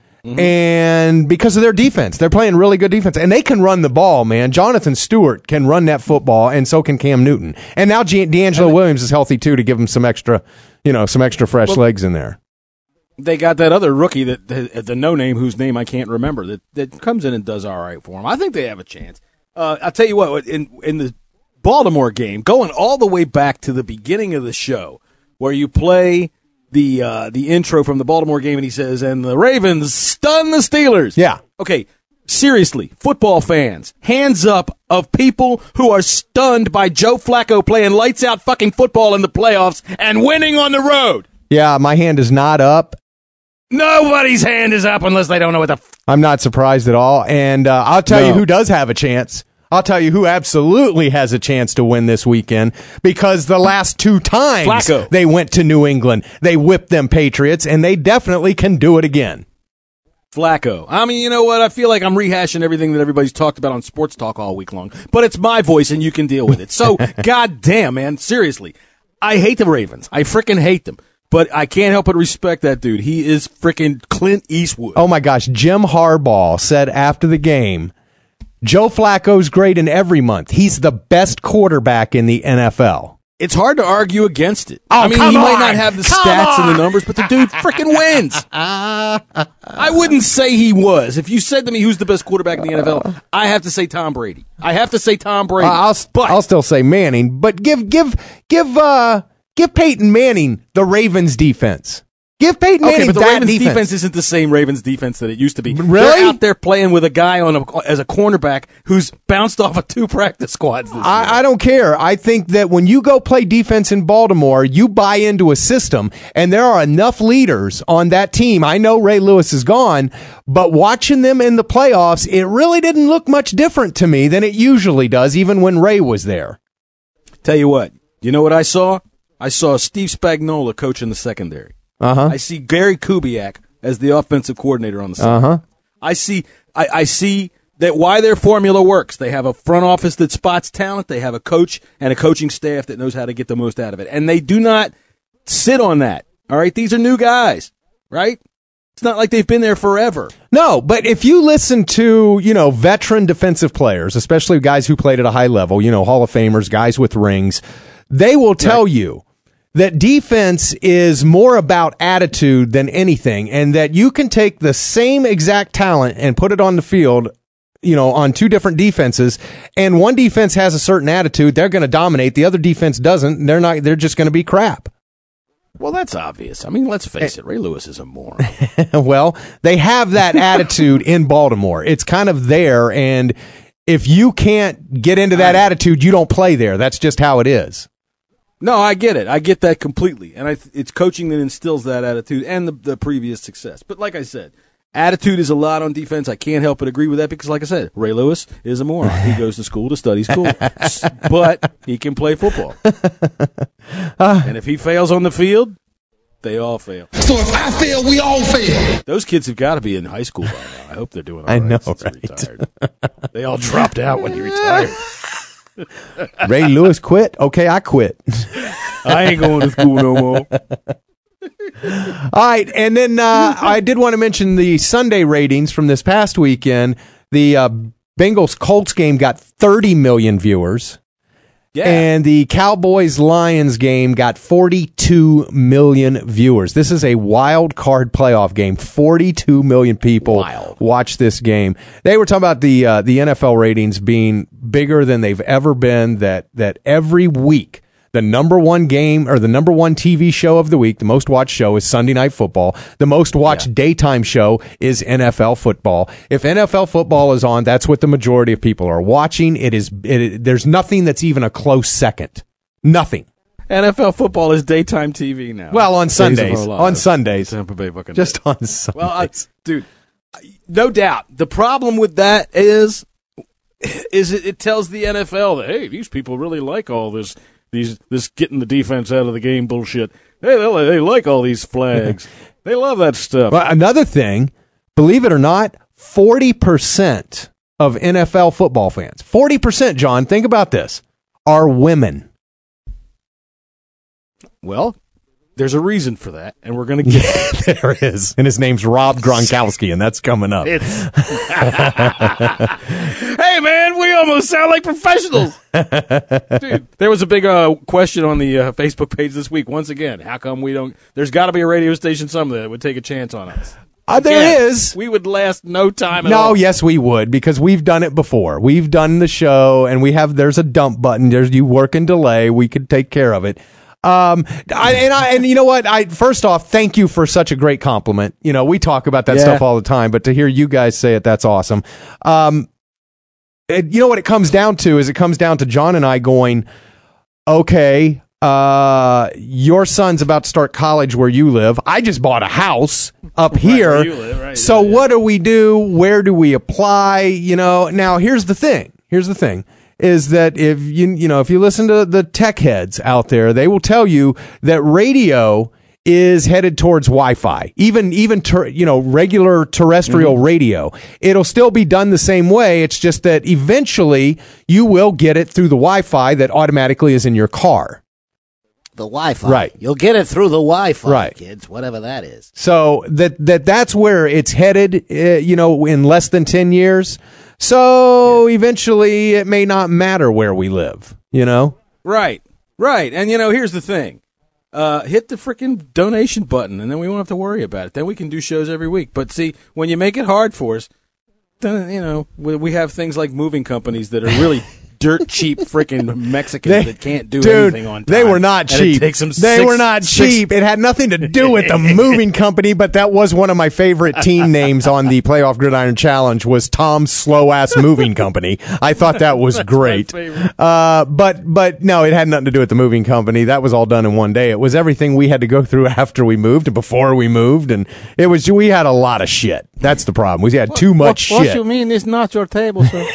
And because of their defense. They're playing really good defense. And they can run the ball, man. Jonathan Stewart can run that football, and so can Cam Newton. And now D'Angelo Williams is healthy, too, to give him some extra fresh legs in there. They got that other rookie, the no-name, whose name I can't remember, that comes in and does all right for him. I think they have a chance. I'll tell you what, in the Baltimore game, going all the way back to the beginning of the show, where you play the intro from the Baltimore game, and he says, and the Ravens stun the Steelers. Yeah. Okay, seriously, football fans, hands up of people who are stunned by Joe Flacco playing lights-out fucking football in the playoffs and winning on the road. Yeah, my hand is not up. Nobody's hand is up unless they don't know what the I'm not surprised at all, and I'll tell you who does have a chance. I'll tell you who absolutely has a chance to win this weekend, because the last two times they went to New England, they whipped them Patriots, and they definitely can do it again. Flacco. I mean, you know what? I feel like I'm rehashing everything that everybody's talked about on Sports Talk all week long, but it's my voice, and you can deal with it. So, goddamn, man, seriously, I hate the Ravens. I freaking hate them. But I can't help but respect that dude. He is freaking Clint Eastwood. Oh, my gosh. Jim Harbaugh said after the game, Joe Flacco's great in every month. He's the best quarterback in the NFL. It's hard to argue against it. Oh, I mean, he might not have the stats and the numbers, but the dude freaking wins. I wouldn't say he was. If you said to me who's the best quarterback in the NFL, I have to say Tom Brady. I'll still say Manning, but give Peyton Manning the Ravens defense. Give Peyton Manning but the that Ravens defense isn't the same Ravens defense that it used to be. Really? They're out there playing with a guy as a cornerback who's bounced off of 2 practice squads this year. I don't care. I think that when you go play defense in Baltimore, you buy into a system, and there are enough leaders on that team. I know Ray Lewis is gone, but watching them in the playoffs, it really didn't look much different to me than it usually does, even when Ray was there. Tell you what, you know what I saw? I saw Steve Spagnuolo coaching the secondary. I see Gary Kubiak as the offensive coordinator on the side. I see that why their formula works. They have a front office that spots talent. They have a coach and a coaching staff that knows how to get the most out of it. And they do not sit on that. All right? These are new guys, right? It's not like they've been there forever. No, but if you listen to, veteran defensive players, especially guys who played at a high level, Hall of Famers, guys with rings, they will tell you that defense is more about attitude than anything, and that you can take the same exact talent and put it on the field, on 2 different defenses, and one defense has a certain attitude, they're going to dominate, the other defense doesn't, they're just going to be crap. Well, that's obvious. I mean, let's face it, Ray Lewis is a moron. Well, they have that attitude in Baltimore. It's kind of there, and if you can't get into that attitude, you don't play there. That's just how it is. No, I get it. I get that completely. And it's coaching that instills that attitude and the previous success. But like I said, attitude is a lot on defense. I can't help but agree with that because, like I said, Ray Lewis is a moron. He goes to school to study school. But he can play football. And if he fails on the field, they all fail. So if I fail, we all fail. Those kids have got to be in high school by now. I hope they're doing all right. I know, since they retired. They all dropped out when he retired. Ray Lewis quit? Okay, I quit. I ain't going to school no more. All right, and then I did want to mention the Sunday ratings from this past weekend. The Bengals-Colts game got 30 million viewers. Yeah. And the Cowboys-Lions game got 42 million viewers. This is a wild card playoff game. 42 million people watched this game. They were talking about the NFL ratings being bigger than they've ever been, that every week the number one game or the number one TV show of the week, the most watched show, is Sunday Night Football. The most watched daytime show is NFL football. If NFL football is on, that's what the majority of people are watching. There's nothing that's even a close second. Nothing. NFL football is daytime TV now. Well, on Sundays. On Sundays. Tampa Bay Buccaneers. Just on Sundays. Well, dude, no doubt. The problem with that is it tells the NFL that, hey, these people really like all this getting the defense out of the game bullshit. Hey, they like all these flags. They love that stuff. But another thing, believe it or not, 40% of NFL football fans, 40%, John, think about this, are women. Well, there's a reason for that, and we're going to get it. There is. And his name's Rob Gronkowski, and that's coming up. Hey, man, we almost sound like professionals. Dude, there was a big question on the Facebook page this week. Once again, how come we don't... There's got to be a radio station somewhere that would take a chance on us. There is. We would last no time at all. No, yes, we would, because we've done it before. We've done the show, and there's a dump button. You work and delay. We could take care of it. And you know what? First off, thank you for such a great compliment. You know, we talk about that stuff all the time, but to hear you guys say it, that's awesome. You know what it comes down to is John and I going, okay, your son's about to start college where you live. I just bought a house up here. Where you live, right, so what do we do? Where do we apply? You know, now here's the thing. Is that if you listen to the tech heads out there, they will tell you that radio is headed towards Wi-Fi, even regular terrestrial radio. It'll still be done the same way. It's just that eventually you will get it through the Wi-Fi that automatically is in your car. The Wi-Fi. Right. You'll get it through the Wi-Fi, right, kids, whatever that is. So that's where it's headed, in less than 10 years. So eventually it may not matter where we live, Right. And, here's the thing. Hit the freaking donation button, and then we won't have to worry about it. Then we can do shows every week. But, see, when you make it hard for us, then, we have things like moving companies that are really dirt cheap freaking Mexicans that can't do anything on time. They were not cheap. They were not cheap. It had nothing to do with the moving company, but that was one of my favorite team names on the Playoff Gridiron Challenge was Tom's Slow Ass Moving Company. I thought that was great. But no, it had nothing to do with the moving company. That was all done in one day. It was everything we had to go through after we moved and before we moved, and we had a lot of shit. That's the problem. We had too much shit. What you mean it's not your table, sir?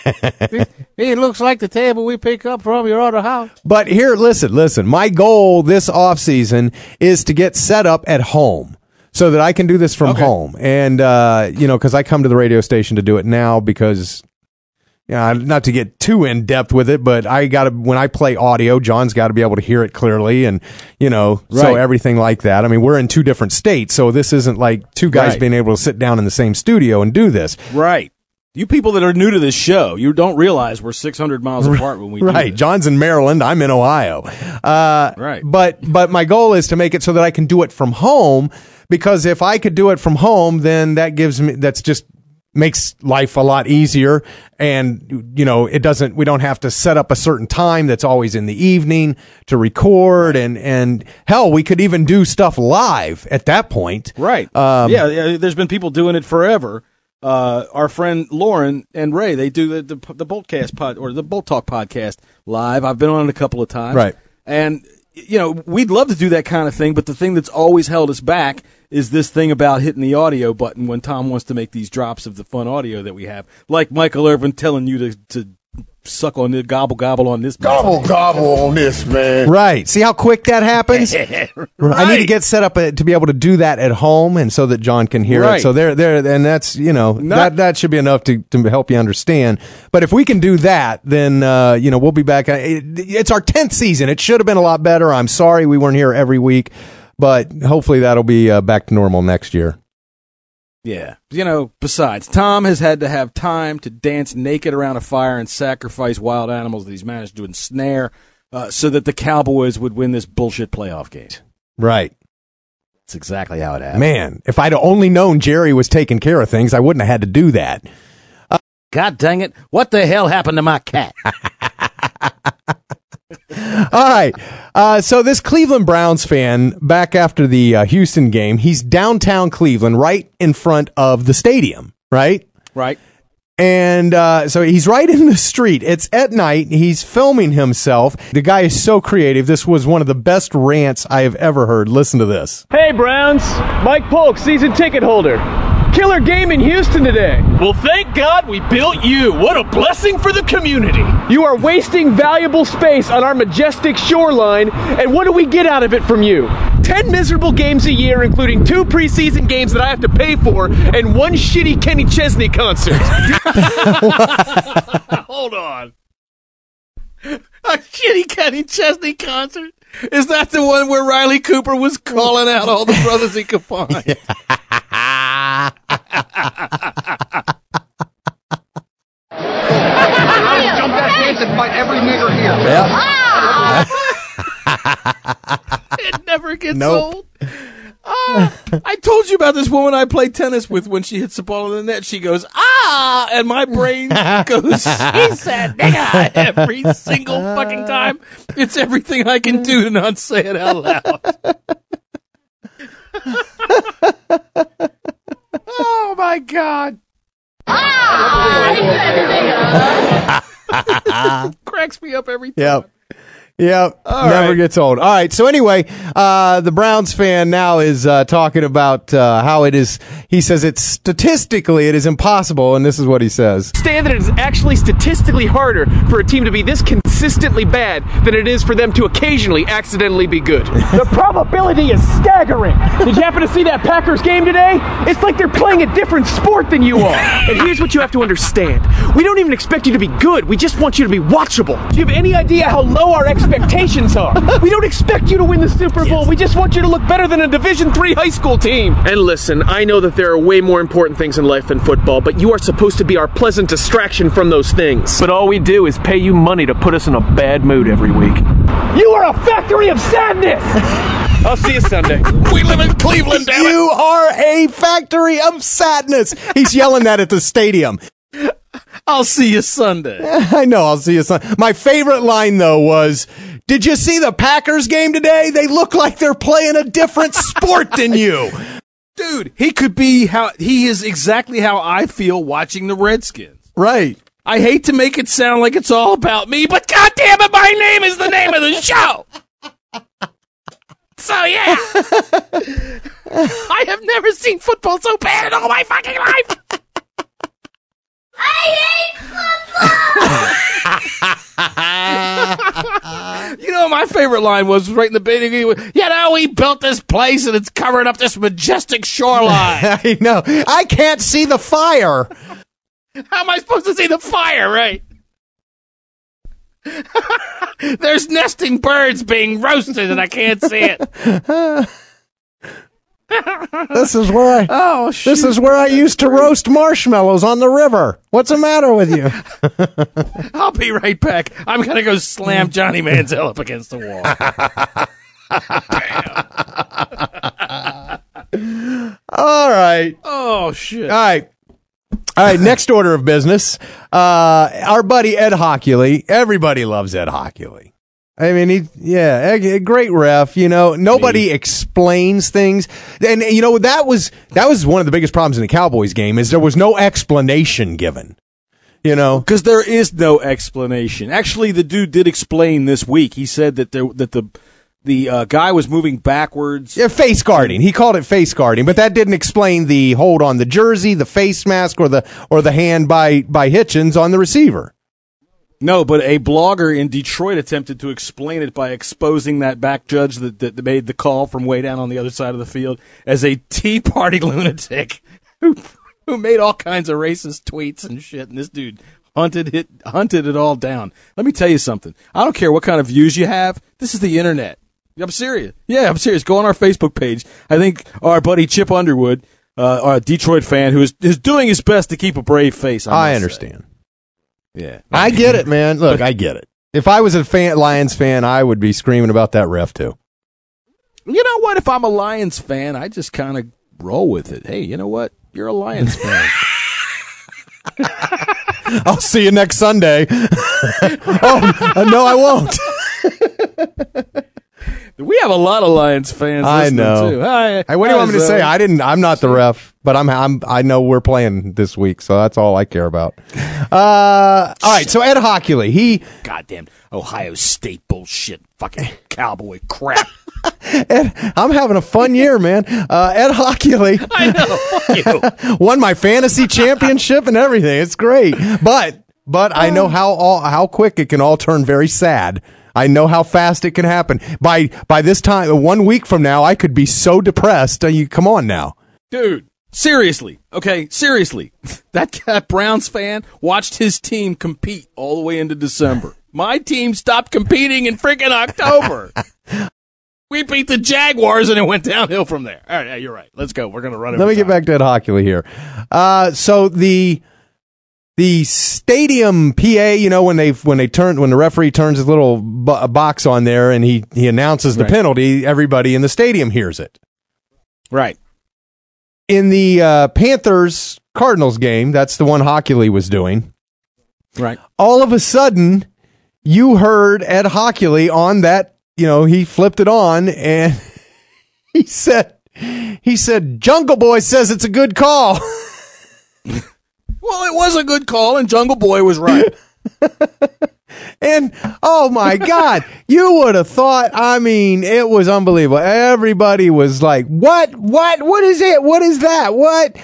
It looks like the table we pick up from your other house. But here, listen. My goal this offseason is to get set up at home so that I can do this from home. And, because I come to the radio station to do it now because, not to get too in depth with it, but when I play audio, John's got to be able to hear it clearly and, so everything like that. I mean, we're in two different states, so this isn't like two guys being able to sit down in the same studio and do this. Right. You people that are new to this show, you don't realize we're 600 miles apart when we do this. John's in Maryland. I'm in Ohio. Right. But my goal is to make it so that I can do it from home, because if I could do it from home, then that makes life a lot easier. And, we don't have to set up a certain time that's always in the evening to record. And hell, we could even do stuff live at that point. Right. There's been people doing it forever. Our friend Lauren and Ray, they do the Boltcast pod or the Bolt Talk podcast live. I've been on it a couple of times. Right. And, we'd love to do that kind of thing, but the thing that's always held us back is this thing about hitting the audio button when Tom wants to make these drops of the fun audio that we have. Like Michael Irvin telling you to suck on it, gobble on this. Gobble on this, man. Right. See how quick that happens? Right. I need to get set up to be able to do that at home and so that John can hear it. So there, and that's, that should be enough to help you understand. But if we can do that, then, we'll be back. It's our 10th season. It should have been a lot better. I'm sorry we weren't here every week, but hopefully that'll be back to normal next year. Yeah. Besides, Tom has had to have time to dance naked around a fire and sacrifice wild animals that he's managed to ensnare so that the Cowboys would win this bullshit playoff game. Right. That's exactly how it happened. Man, if I'd only known Jerry was taking care of things, I wouldn't have had to do that. God dang it. What the hell happened to my cat? All right. So this Cleveland Browns fan, back after the Houston game, he's downtown Cleveland, right in front of the stadium, right? Right. And so he's right in the street. It's at night. He's filming himself. The guy is so creative. This was one of the best rants I have ever heard. Listen to this. Hey, Browns. Mike Polk, season ticket holder. Killer game in Houston today. Well, thank God we built you. What a blessing for the community. You are wasting valuable space on our majestic shoreline, and what do we get out of it from you? 10 miserable games a year, including 2 preseason games that I have to pay for, and 1 shitty Kenny Chesney concert. Hold on. A shitty Kenny Chesney concert? Is that the one where Riley Cooper was calling out all the brothers he could find? Jump that fence and fight every nigger here. It never gets old. I told you about this woman I played tennis with. When she hits the ball in the net, she goes, ah, and my brain goes, she said nigga, every single fucking time. It's everything I can do to not say it out loud. Oh my God. Cracks me up every time. Yep. Never gets old. All right. So anyway, the Browns fan now is talking about how it is. He says it is impossible, and this is what he says. Understand that it is actually statistically harder for a team to be this consistently bad than it is for them to occasionally accidentally be good. The probability is staggering. Did you happen to see that Packers game today? It's like they're playing a different sport than you are. And here's what you have to understand. We don't even expect you to be good. We just want you to be watchable. Do you have any idea how low our expectations are? We don't expect you to win the Super Bowl. We just want you to look better than a Division III high school team. And listen, I know that there are way more important things in life than football, but you are supposed to be our pleasant distraction from those things. But all we do is pay you money to put us in a bad mood every week. You are a factory of sadness! I'll see you Sunday. We live in Cleveland, damn it. You are a factory of sadness. He's yelling that at the stadium. I'll see you Sunday. I know, I'll see you Sunday. My favorite line, though, was, did you see the Packers game today? They look like they're playing a different sport than you. Dude, he is exactly how I feel watching the Redskins. Right. I hate to make it sound like it's all about me, but goddamn it, my name is the name of the show. So yeah, I have never seen football so bad in all my fucking life. I hate football. My favorite line was right in the beginning. We built this place and it's covering up this majestic shoreline. I know. I can't see the fire. How am I supposed to see the fire, right? There's nesting birds being roasted and I can't see it. This is where I used to roast marshmallows on the river. What's the matter with you? I'll be right back. I'm going to go slam Johnny Manziel up against the wall. All right. Oh, shit. All right, next order of business. Our buddy Ed Hockley. Everybody loves Ed Hockley. I mean, a great ref. Nobody explains things, and that was one of the biggest problems in the Cowboys game is there was no explanation given. Because there is no explanation. Actually, the dude did explain this week. He said that the guy was moving backwards. Yeah, face guarding. He called it face guarding, but that didn't explain the hold on the jersey, the face mask, or the hand by Hitchens on the receiver. No, but a blogger in Detroit attempted to explain it by exposing that back judge that made the call from way down on the other side of the field as a Tea Party lunatic who made all kinds of racist tweets and shit, and this dude hunted it all down. Let me tell you something. I don't care what kind of views you have. This is the internet. I'm serious. Yeah, I'm serious. Go on our Facebook page. I think our buddy Chip Underwood a Detroit fan who is doing his best to keep a brave face. I understand. Yeah. I get it, man. Look, I get it. If I was a Lions fan, I would be screaming about that ref, too. You know what? If I'm a Lions fan, I just kind of roll with it. Hey, you know what? You're a Lions fan. I'll see you next Sunday. No, I won't. We have a lot of Lions fans. I know. Too. Hi, what do you want me to say? I'm not the ref, but I know we're playing this week, so that's all I care about. All right. So Ed Hockley, goddamn Ohio State bullshit, fucking cowboy crap. Ed, I'm having a fun year, man. Ed Hockley, I know. Fuck you. Won my fantasy championship and everything. It's great, but I know how quick it can all turn very sad. I know how fast it can happen. By this time, 1 week from now, I could be so depressed. Come on now. Dude, seriously. Okay, seriously. That Browns fan watched his team compete all the way into December. My team stopped competing in freaking October. We beat the Jaguars, and it went downhill from there. All right, yeah, you're right. Let's go. We're going to run it. Let me get back to Ed Hockley here. So the stadium PA, when the referee turns his little box on there and he announces the penalty, everybody in the stadium hears it. Right. In the Panthers Cardinals game, that's the one Hockley was doing. Right. All of a sudden, you heard Ed Hockley on that. He flipped it on and he said, "Jungle Boy says it's a good call." Well, it was a good call, and Jungle Boy was right. And, oh, my God, you would have thought, it was unbelievable. Everybody was like, what is it? What is that? What?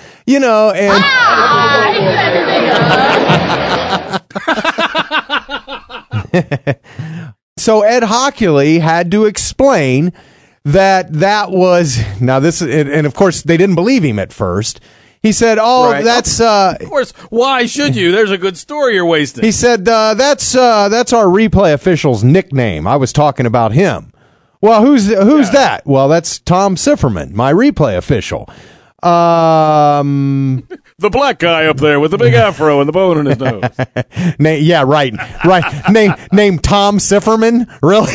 So Ed Hockley had to explain that was, now this, and of course, they didn't believe him at first. He said, that's... of course, why should you? There's a good story you're wasting. He said, that's our replay official's nickname. I was talking about him. Well, who's that? Well, that's Tom Sifferman, my replay official. The black guy up there with the big afro and the bone in his nose. Yeah, right. Name Tom Sifferman? Really?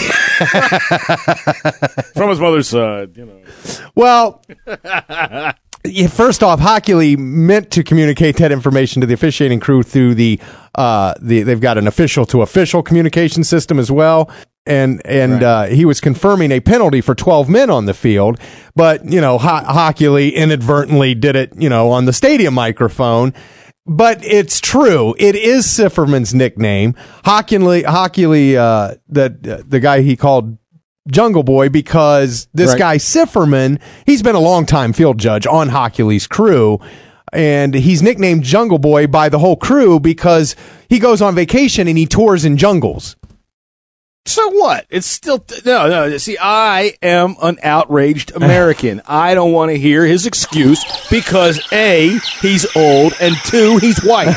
From his mother's side, Well... First off, Hockley meant to communicate that information to the officiating crew through they've got an official to official communication system as well. And he was confirming a penalty for 12 men on the field, but Hockley inadvertently did it, on the stadium microphone. But it's true. It is Sifferman's nickname. Hockley, the guy he called Jungle Boy, because this guy Sifferman, he's been a long-time field judge on Hockley's crew, and he's nicknamed Jungle Boy by the whole crew because he goes on vacation and he tours in jungles. So what? It's still no. See, I am an outraged American. I don't want to hear his excuse because A, he's old, and 2, he's white.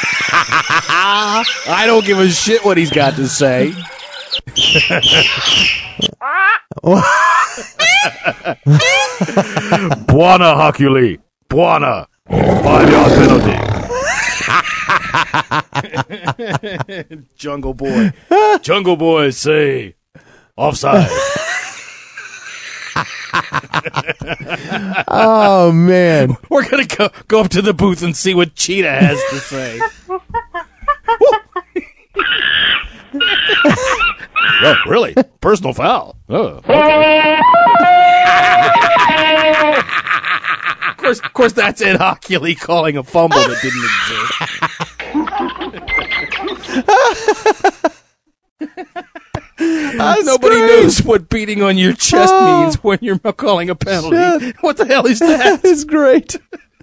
I don't give a shit what he's got to say. Buona, Hockley. Buona. Find your penalty. Jungle Boy. Jungle Boy say offside. Oh, man. We're going to go up to the booth and see what Cheetah has to say. Oh, really? Personal foul. Oh, okay. Of course, that's Ed Hockley calling a fumble that didn't exist. Nobody knows what beating on your chest means when you're calling a penalty. Shit. What the hell is that? It's great.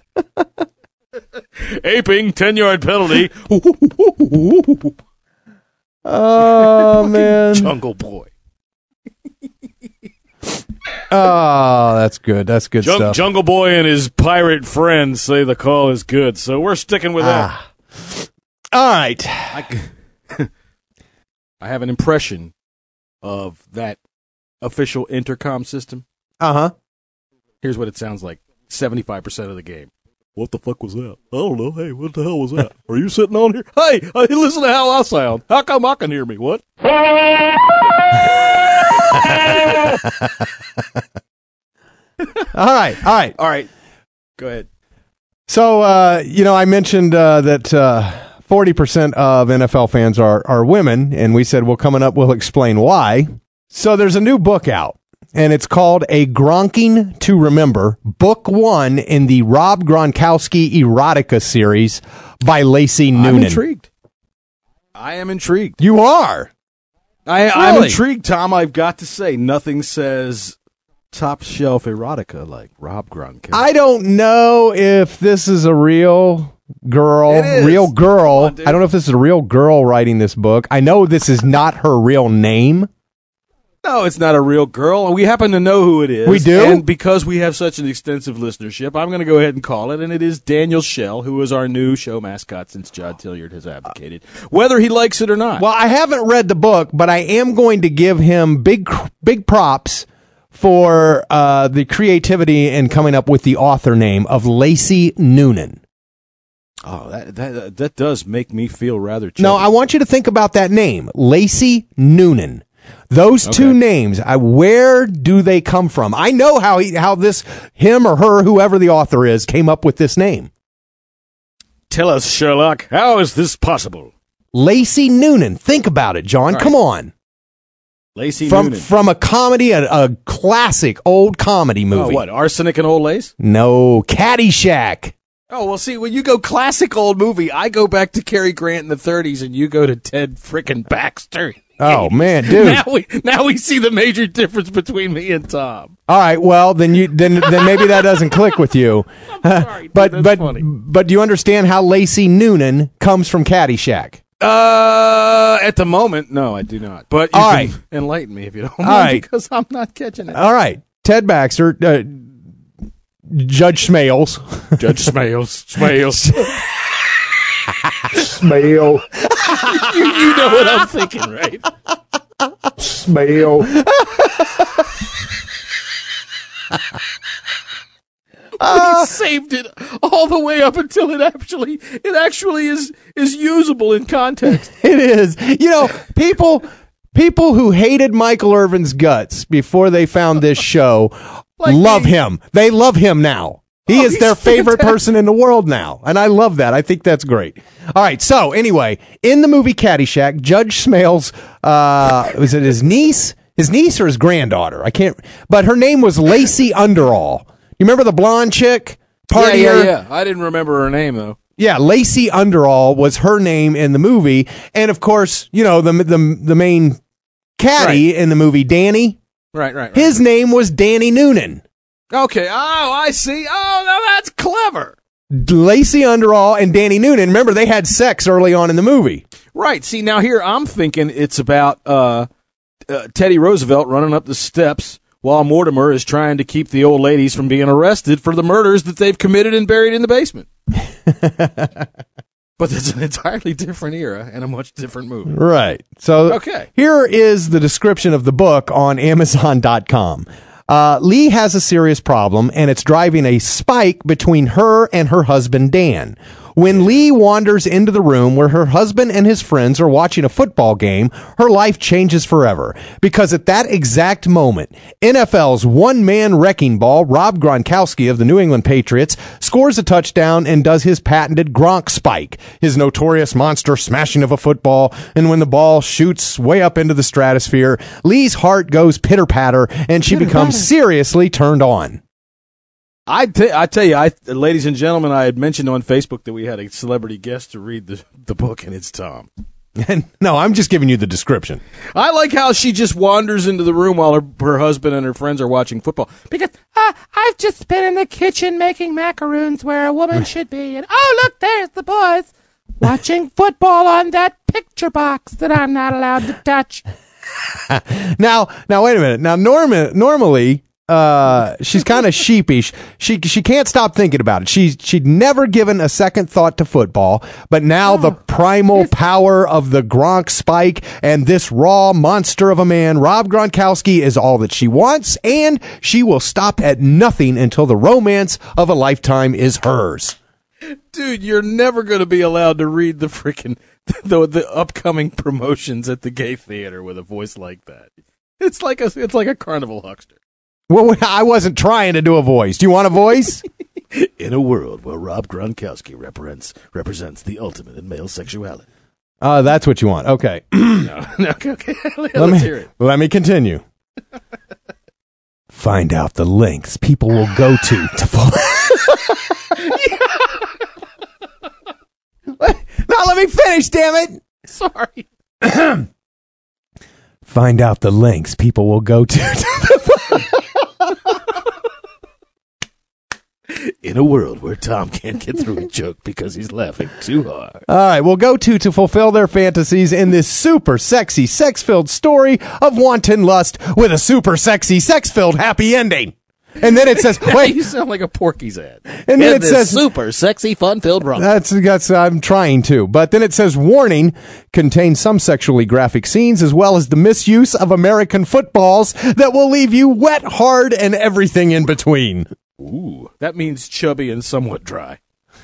Aping 10-yard penalty. Oh, man. Jungle Boy. Oh, that's good. That's good stuff. Jungle Boy and his pirate friends say the call is good, so we're sticking with that. All right. I have an impression of that official intercom system. Uh-huh. Here's what it sounds like. 75% of the game. What the fuck was that? I don't know. Hey, what the hell was that? Are you sitting on here? Hey, listen to how I sound. How come I can hear me? What? All right. Go ahead. So, I mentioned that 40% of NFL fans are women, and we said, well, coming up, we'll explain why. So there's a new book out, and it's called A Gronking to Remember, Book 1 in the Rob Gronkowski Erotica series by Lacey Noonan. I'm intrigued. I am intrigued. You are? I'm Really? intrigued, Tom. I've got to say, nothing says top shelf erotica like Rob Gronkowski. I don't know if this is a real girl. It is. Real girl. Come on, I don't know if this is a real girl writing this book. I know this is not her real name. No, it's not a real girl. We happen to know who it is. We do? And because we have such an extensive listenership, I'm going to go ahead and call it, and it is Daniel Schell, who is our new show mascot since John Tilliard has abdicated, whether he likes it or not. Well, I haven't read the book, but I am going to give him big props for the creativity in coming up with the author name of Lacey Noonan. Oh, that does make me feel rather chubby. No, I want you to think about that name, Lacey Noonan. Those two names, where do they come from? I know how him or her, whoever the author is, came up with this name. Tell us, Sherlock, how is this possible? Lacey Noonan. Think about it, John. Come on. Lacey Noonan. From a comedy, a classic old comedy movie. Oh, what, Arsenic and Old Lace? No, Caddyshack. Oh, well, see, when you go classic old movie, I go back to Cary Grant in the 30s, and you go to Ted frickin' Baxter. Oh, man, dude. Now we see the major difference between me and Tom. All right, well, then maybe that doesn't click with you. I'm sorry, dude, but that's funny. But do you understand how Lacey Noonan comes from Caddyshack? At the moment, no, I do not. But you All can right. enlighten me if you don't All mind, right. because I'm not catching it. All right, Ted Baxter, Judge Smales. Judge Smales. Smell. you know what I'm thinking, right? Smell. He saved it all the way up until it actually is usable in context. It is. People who hated Michael Irvin's guts before they found this show love him. They love him now. He is their favorite person in the world now. And I love that. I think that's great. All right. So anyway, in the movie Caddyshack, Judge Smales, was it his niece? His niece or his granddaughter? I can't, but her name was Lacey Underall. You remember the blonde chick? Partier? Yeah. I didn't remember her name, though. Yeah, Lacey Underall was her name in the movie. And of course, the main caddy in the movie, Danny. Right. His name was Danny Noonan. Okay. Oh, I see. Oh, now that's clever. Lacey Underall and Danny Noonan. Remember, they had sex early on in the movie. Right. See, now here I'm thinking it's about Teddy Roosevelt running up the steps while Mortimer is trying to keep the old ladies from being arrested for the murders that they've committed and buried in the basement. But it's an entirely different era and a much different movie. Right. So here is the description of the book on Amazon.com. Lee has a serious problem, and it's driving a spike between her and her husband, Dan. When Lee wanders into the room where her husband and his friends are watching a football game, her life changes forever. Because at that exact moment, NFL's one-man wrecking ball, Rob Gronkowski of the New England Patriots, scores a touchdown and does his patented Gronk spike, his notorious monster smashing of a football, and when the ball shoots way up into the stratosphere, Lee's heart goes pitter-patter, and she becomes seriously turned on. I tell you, ladies and gentlemen, I had mentioned on Facebook that we had a celebrity guest to read the book, and it's Tom. No, I'm just giving you the description. I like how she just wanders into the room while her husband and her friends are watching football. Because I've just been in the kitchen making macaroons where a woman should be. And oh, look, there's the boys watching football on that picture box that I'm not allowed to touch. Now, wait a minute. Now, normally, sheepish. She can't stop thinking about it. She'd never given a second thought to football, but now the primal power of the Gronk spike and this raw monster of a man, Rob Gronkowski, is all that she wants, and she will stop at nothing until the romance of a lifetime is hers. Dude, you're never going to be allowed to read the freaking the upcoming promotions at the gay theater with a voice like that. It's like a carnival huckster. Well, I wasn't trying to do a voice. Do you want a voice? In a world where Rob Gronkowski represents the ultimate in male sexuality. That's what you want. Okay. Okay. Let's hear it. Let me continue. Find out the lengths people will go to Now let me finish, damn it. Sorry. Find out the lengths people will go to. In a world where Tom can't get through a joke because he's laughing too hard. All right, we'll go to fulfill their fantasies in this super sexy, sex-filled story of wanton lust with a super sexy, sex-filled happy ending. And then it says, wait. You sound like a Porky's ad. And then it says, super sexy, fun-filled romp. That's, I'm trying to. But then it says, warning, contains some sexually graphic scenes as well as the misuse of American footballs that will leave you wet, hard, and everything in between. Ooh, that means chubby and somewhat dry.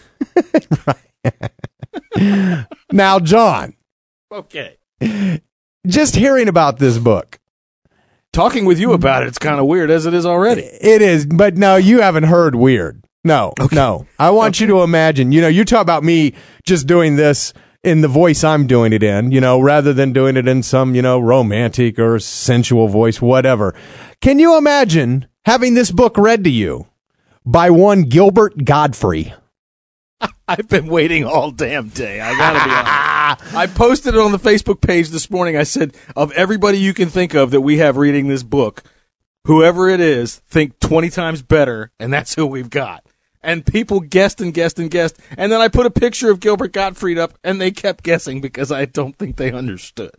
Now, John. Okay. Just hearing about this book. Talking with you about it's kind of weird as it is already. It is, but no, you haven't heard weird. No, no. I want you to imagine, you talk about me just doing this in the voice I'm doing it in, rather than doing it in some, romantic or sensual voice, whatever. Can you imagine having this book read to you by one Gilbert Godfrey? I've been waiting all damn day. I gotta be honest. I posted it on the Facebook page this morning. I said, of everybody you can think of that we have reading this book, whoever it is, think 20 times better, and that's who we've got. And people guessed and guessed and guessed. And then I put a picture of Gilbert Gottfried up, and they kept guessing because I don't think they understood.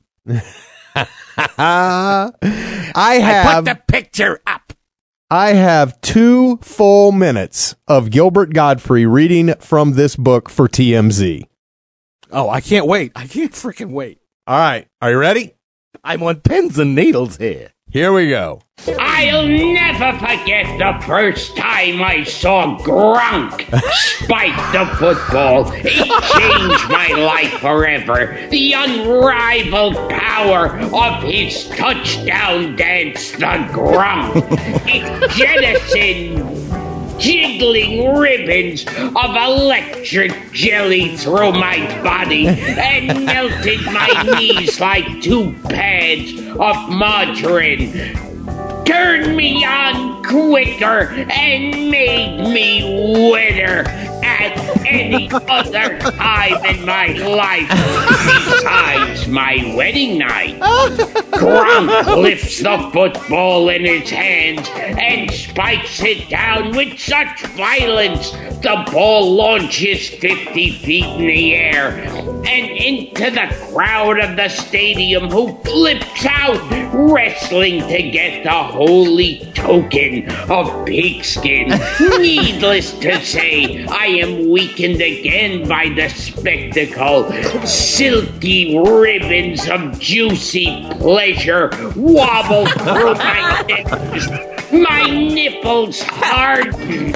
I put the picture up. I have 2 full minutes of Gilbert Godfrey reading from this book for TMZ. Oh, I can't wait. I can't freaking wait. All right. Are you ready? I'm on pins and needles here. Here we go. I'll never forget the first time I saw Gronk spike the football. He changed my life forever. The unrivaled power of his touchdown dance, the Gronk. It jettisoned jiggling ribbons of electric jelly through my body and melted my knees like 2 pads of margarine. Turned me on quicker and made me wetter at any other time in my life besides my wedding night. Gronk lifts the football in his hands and spikes it down with such violence the ball launches 50 feet in the air and into the crowd of the stadium, who flips out, wrestling to get the holy token of pigskin. Needless to say, I am weakened again by the spectacle. Silky ribbons of juicy pleasure wobble through my nipples. My nipples harden.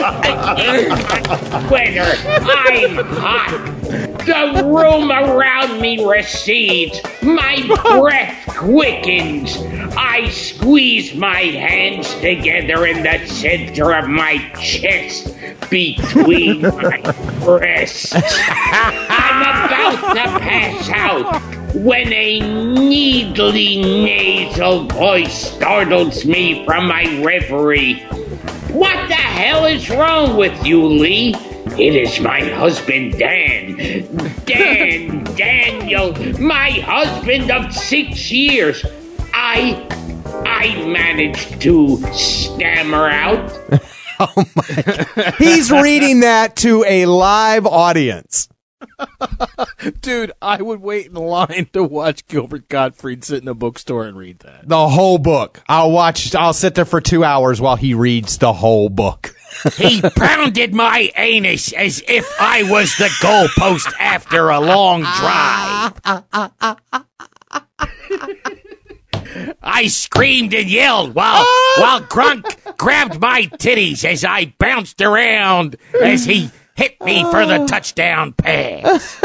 Sweater, I'm hot. The room around me recedes. My breath quickens. I squeeze my hands together in the center of my chest between my breasts. I'm about to pass out when a needly nasal voice startles me from my reverie. What the hell is wrong with you, Lee? It is my husband, Dan. Daniel, my husband of 6 years. I managed to stammer out. Oh my God. He's reading that to a live audience. Dude, I would wait in line to watch Gilbert Gottfried sit in a bookstore and read that. The whole book. I'll sit there for 2 hours while he reads the whole book. He pounded my anus as if I was the goalpost after a long drive. I screamed and yelled while Gronk grabbed my titties as I bounced around as he hit me for the touchdown pass.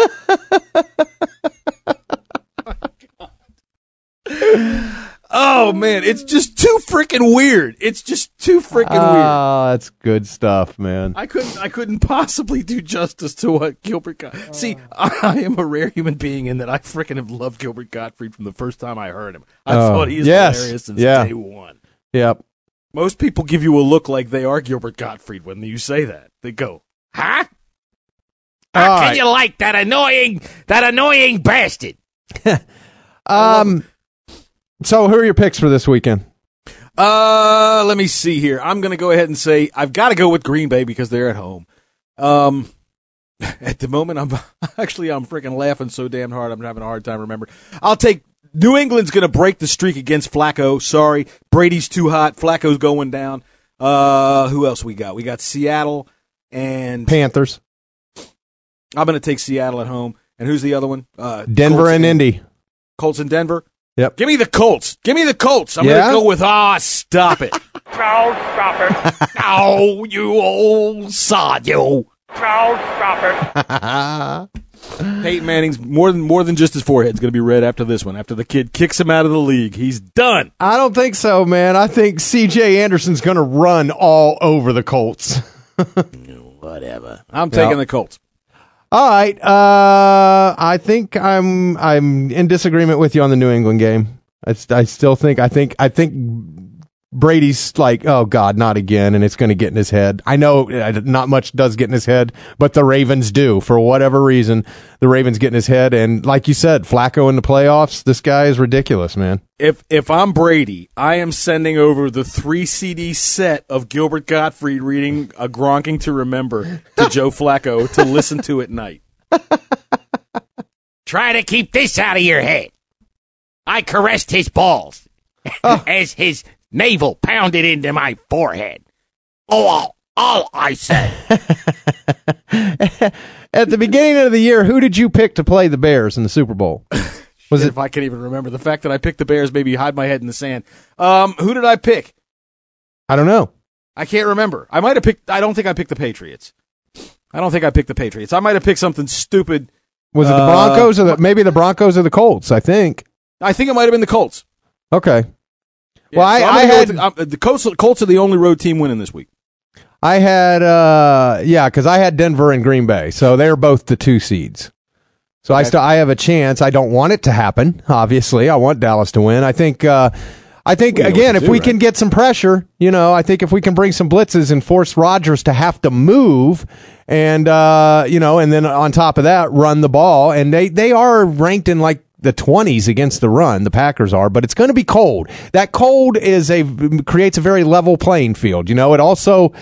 Oh, man, it's just too freaking weird. It's just too freaking weird. Oh, that's good stuff, man. I couldn't possibly do justice to what Gilbert Gottfried. See, I am a rare human being in that I freaking have loved Gilbert Gottfried from the first time I heard him. I thought he was hilarious since day one. Yep. Most people give you a look like they are Gilbert Gottfried when you say that. They go, huh? How can you like that annoying bastard? So who are your picks for this weekend? Let me see here. I'm going to go ahead and say I've got to go with Green Bay because they're at home. At the moment, I'm freaking laughing so damn hard I'm having a hard time remembering. I'll take New England's going to break the streak against Flacco. Sorry, Brady's too hot. Flacco's going down. Who else we got? We got Seattle and Panthers. I'm going to take Seattle at home. And who's the other one? Denver and Indy. Colts and Denver. Yep. Give me the Colts. I'm going to go with, stop it. No, stop it. Oh, you old sod, you. No, stop it. Peyton Manning's more than just his forehead's going to be red after this one. After the kid kicks him out of the league, he's done. I don't think so, man. I think C.J. Anderson's going to run all over the Colts. Whatever. I'm taking the Colts. All right. I think I'm in disagreement with you on the New England game. I think Brady's like, oh God, not again, and it's going to get in his head. I know not much does get in his head, but the Ravens do. For whatever reason, the Ravens get in his head, and like you said, Flacco in the playoffs, this guy is ridiculous, man. If I'm Brady, I am sending over the 3 CD set of Gilbert Gottfried reading A Gronking to Remember to Joe Flacco to listen to at night. Try to keep this out of your head. I caressed his balls as his navel pounded into my forehead. All I said. At the beginning of the year, who did you pick to play the Bears in the Super Bowl? Was it? If I can even remember. The fact that I picked the Bears maybe hide my head in the sand. Who did I pick? I don't know. I can't remember. I might have picked. I don't think I picked the Patriots. I might have picked something stupid. Was it the Broncos or maybe the Broncos or the Colts? I think it might have been the Colts. Okay. Yeah, well, so I had the Colts are the only road team winning this week. I had because I had Denver and Green Bay, so they're both the 2 seeds. So okay. I have a chance. I don't want it to happen. Obviously, I want Dallas to win. I think again, if we can get some pressure, I think if we can bring some blitzes and force Rodgers to have to move, and and then on top of that, run the ball, and they are ranked in like the 20s against the run, the Packers are, but it's going to be cold. That cold creates a very level playing field. It also,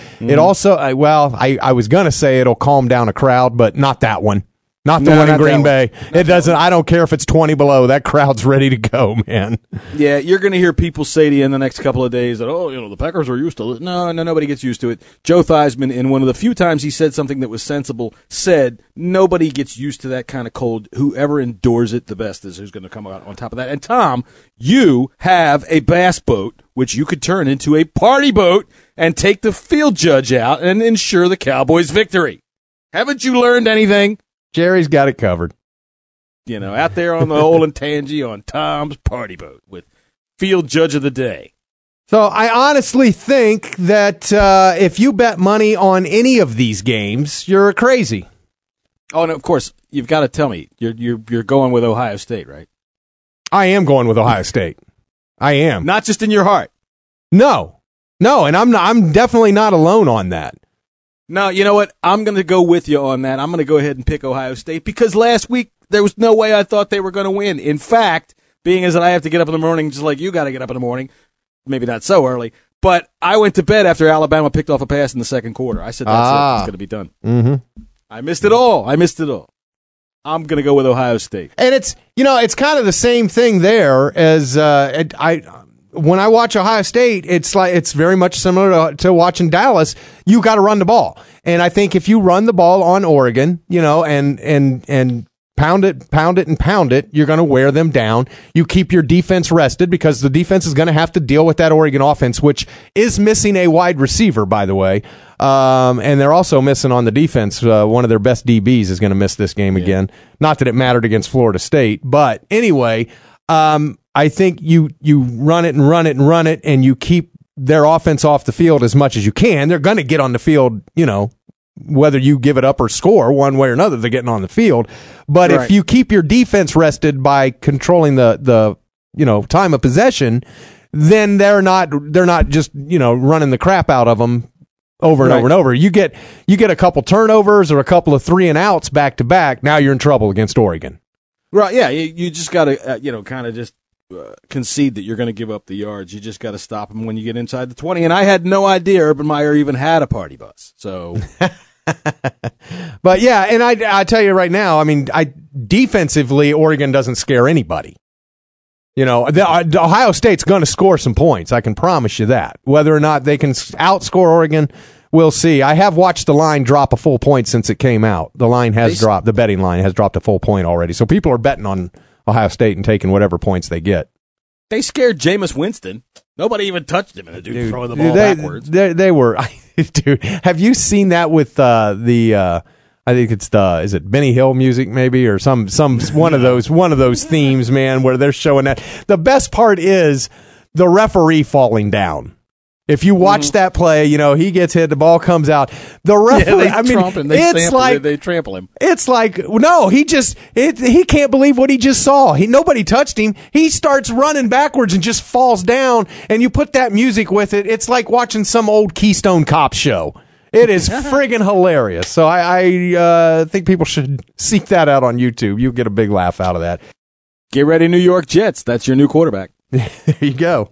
I was going to say it'll calm down a crowd, but not that one. Not the one in Green Bay. It doesn't. I don't care if it's 20 below. That crowd's ready to go, man. Yeah, you're going to hear people say to you in the next couple of days that, the Packers are used to it. No, nobody gets used to it. Joe Theismann, in one of the few times he said something that was sensible, said nobody gets used to that kind of cold. Whoever endures it the best is who's going to come out on top of that. And Tom, you have a bass boat, which you could turn into a party boat and take the field judge out and ensure the Cowboys' victory. Haven't you learned anything? Jerry's got it covered. Out there on the Olentangy on Tom's party boat with field judge of the day. So I honestly think that if you bet money on any of these games, you're crazy. Oh, and of course, you've got to tell me you're going with Ohio State, right? I am going with Ohio State. I am. Not just in your heart. No, and I'm definitely not alone on that. No, you know what? I'm going to go with you on that. I'm going to go ahead and pick Ohio State because last week there was no way I thought they were going to win. In fact, being as that I have to get up in the morning just like you got to get up in the morning, maybe not so early, but I went to bed after Alabama picked off a pass in the second quarter. I said, that's it. It's going to be done. Mm-hmm. I missed it all. I'm going to go with Ohio State. And it's kind of the same thing there as when I watch Ohio State, it's very much similar to watching Dallas. You got to run the ball. And I think if you run the ball on Oregon, and pound it, you're going to wear them down. You keep your defense rested because the defense is going to have to deal with that Oregon offense, which is missing a wide receiver, by the way. And they're also missing on the defense. One of their best DBs is going to miss this game again. Not that it mattered against Florida State, but anyway, I think you run it, and you keep their offense off the field as much as you can. They're going to get on the field, whether you give it up or score one way or another, they're getting on the field. But if you keep your defense rested by controlling the time of possession, then they're not just, running the crap out of them over and over and over. You get a couple turnovers or a couple of 3 and outs back to back. Now you're in trouble against Oregon. Right. Yeah. You just got to, kind of just concede that you're going to give up the yards. You just got to stop them when you get inside the 20. And I had no idea Urban Meyer even had a party bus. So. But yeah, and I tell you right now, I mean, defensively, Oregon doesn't scare anybody. Ohio State's going to score some points. I can promise you that. Whether or not they can outscore Oregon, we'll see. I have watched the line drop a full point since it came out. The line has dropped. The betting line has dropped a full point already. So people are betting on Ohio State and taking whatever points they get. They scared Jameis Winston. Nobody even touched him, and the dude throwing the ball backwards. They were, dude. Have you seen that with I think it's is it Benny Hill music maybe, or some one of those themes, man, where they're showing that. The best part is the referee falling down. If you watch that play, he gets hit, the ball comes out. The referee, they trample him. It's like, no, he can't believe what he just saw. Nobody touched him. He starts running backwards and just falls down, and you put that music with it. It's like watching some old Keystone Cop show. It is friggin' hilarious. So I think people should seek that out on YouTube. You'll get a big laugh out of that. Get ready, New York Jets. That's your new quarterback. There you go.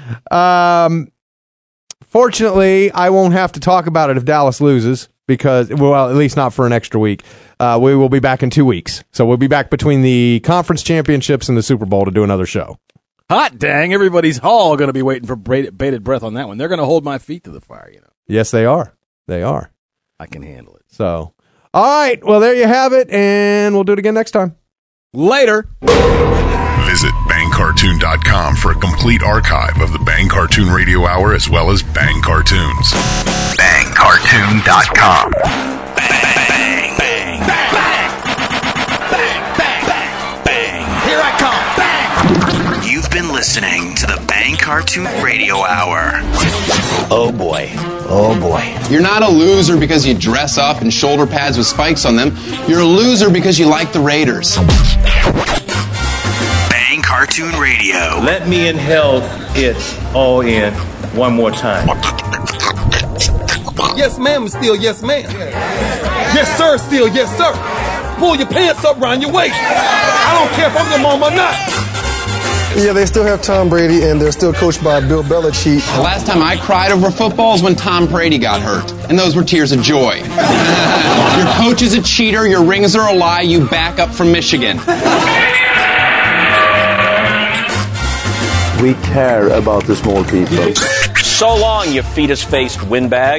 Fortunately, I won't have to talk about it if Dallas loses because, well, at least not for an extra week. We will be back in 2 weeks. So we'll be back between the conference championships and the Super Bowl to do another show. Hot dang, everybody's all going to be waiting for bated breath on that one. They're going to hold my feet to the fire, Yes, they are. They are. I can handle it. So, all right. Well, there you have it, and we'll do it again next time. Later. Visit BangCartoon.com for a complete archive of the Bang Cartoon Radio Hour as well as Bang Cartoons. BangCartoon.com. Bang, bang, bang, bang. Here I come. Bang. You've been listening to the Bang Cartoon Radio Hour. Oh boy. Oh boy. You're not a loser because you dress up in shoulder pads with spikes on them. You're a loser because you like the Raiders. Bang Cartoon Radio. Let me inhale it all in one more time. Yes, ma'am, still yes, ma'am. Yes, sir, still yes, sir. Pull your pants up around your waist. I don't care if I'm your mom or not. Yeah, they still have Tom Brady, and they're still coached by Bill Belichick. The last time I cried over football is when Tom Brady got hurt, and those were tears of joy. Your coach is a cheater, your rings are a lie, you back up from Michigan. We care about the small people. So long, you fetus-faced windbag.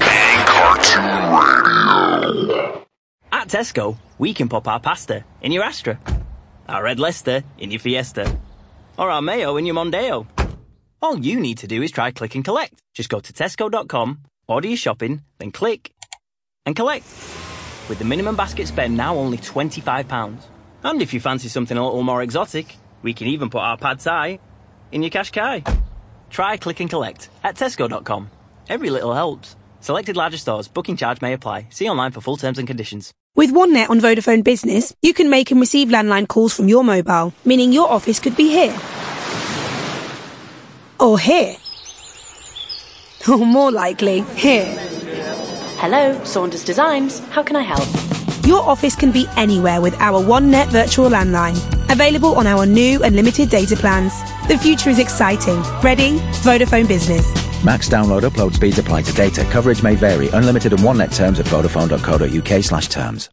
At Tesco, we can pop our pasta in your Astra, our Red Leicester in your Fiesta, or our mayo in your Mondeo. All you need to do is try Click and Collect. Just go to Tesco.com, order your shopping, then click and collect. With the minimum basket spend now only £25. And if you fancy something a little more exotic, we can even put our pad thai in your Qashqai. Try Click and Collect at Tesco.com. Every little helps. Selected larger stores. Booking charge may apply. See online for full terms and conditions. With OneNet on Vodafone Business, you can make and receive landline calls from your mobile, meaning your office could be here. Or here. Or more likely, here. Hello, Saunders Designs. How can I help? Your office can be anywhere with our OneNet virtual landline. Available on our new unlimited data plans. The future is exciting. Ready? Vodafone Business. Max download upload speeds apply to data. Coverage may vary. Unlimited and OneNet terms at Vodafone.co.uk/terms.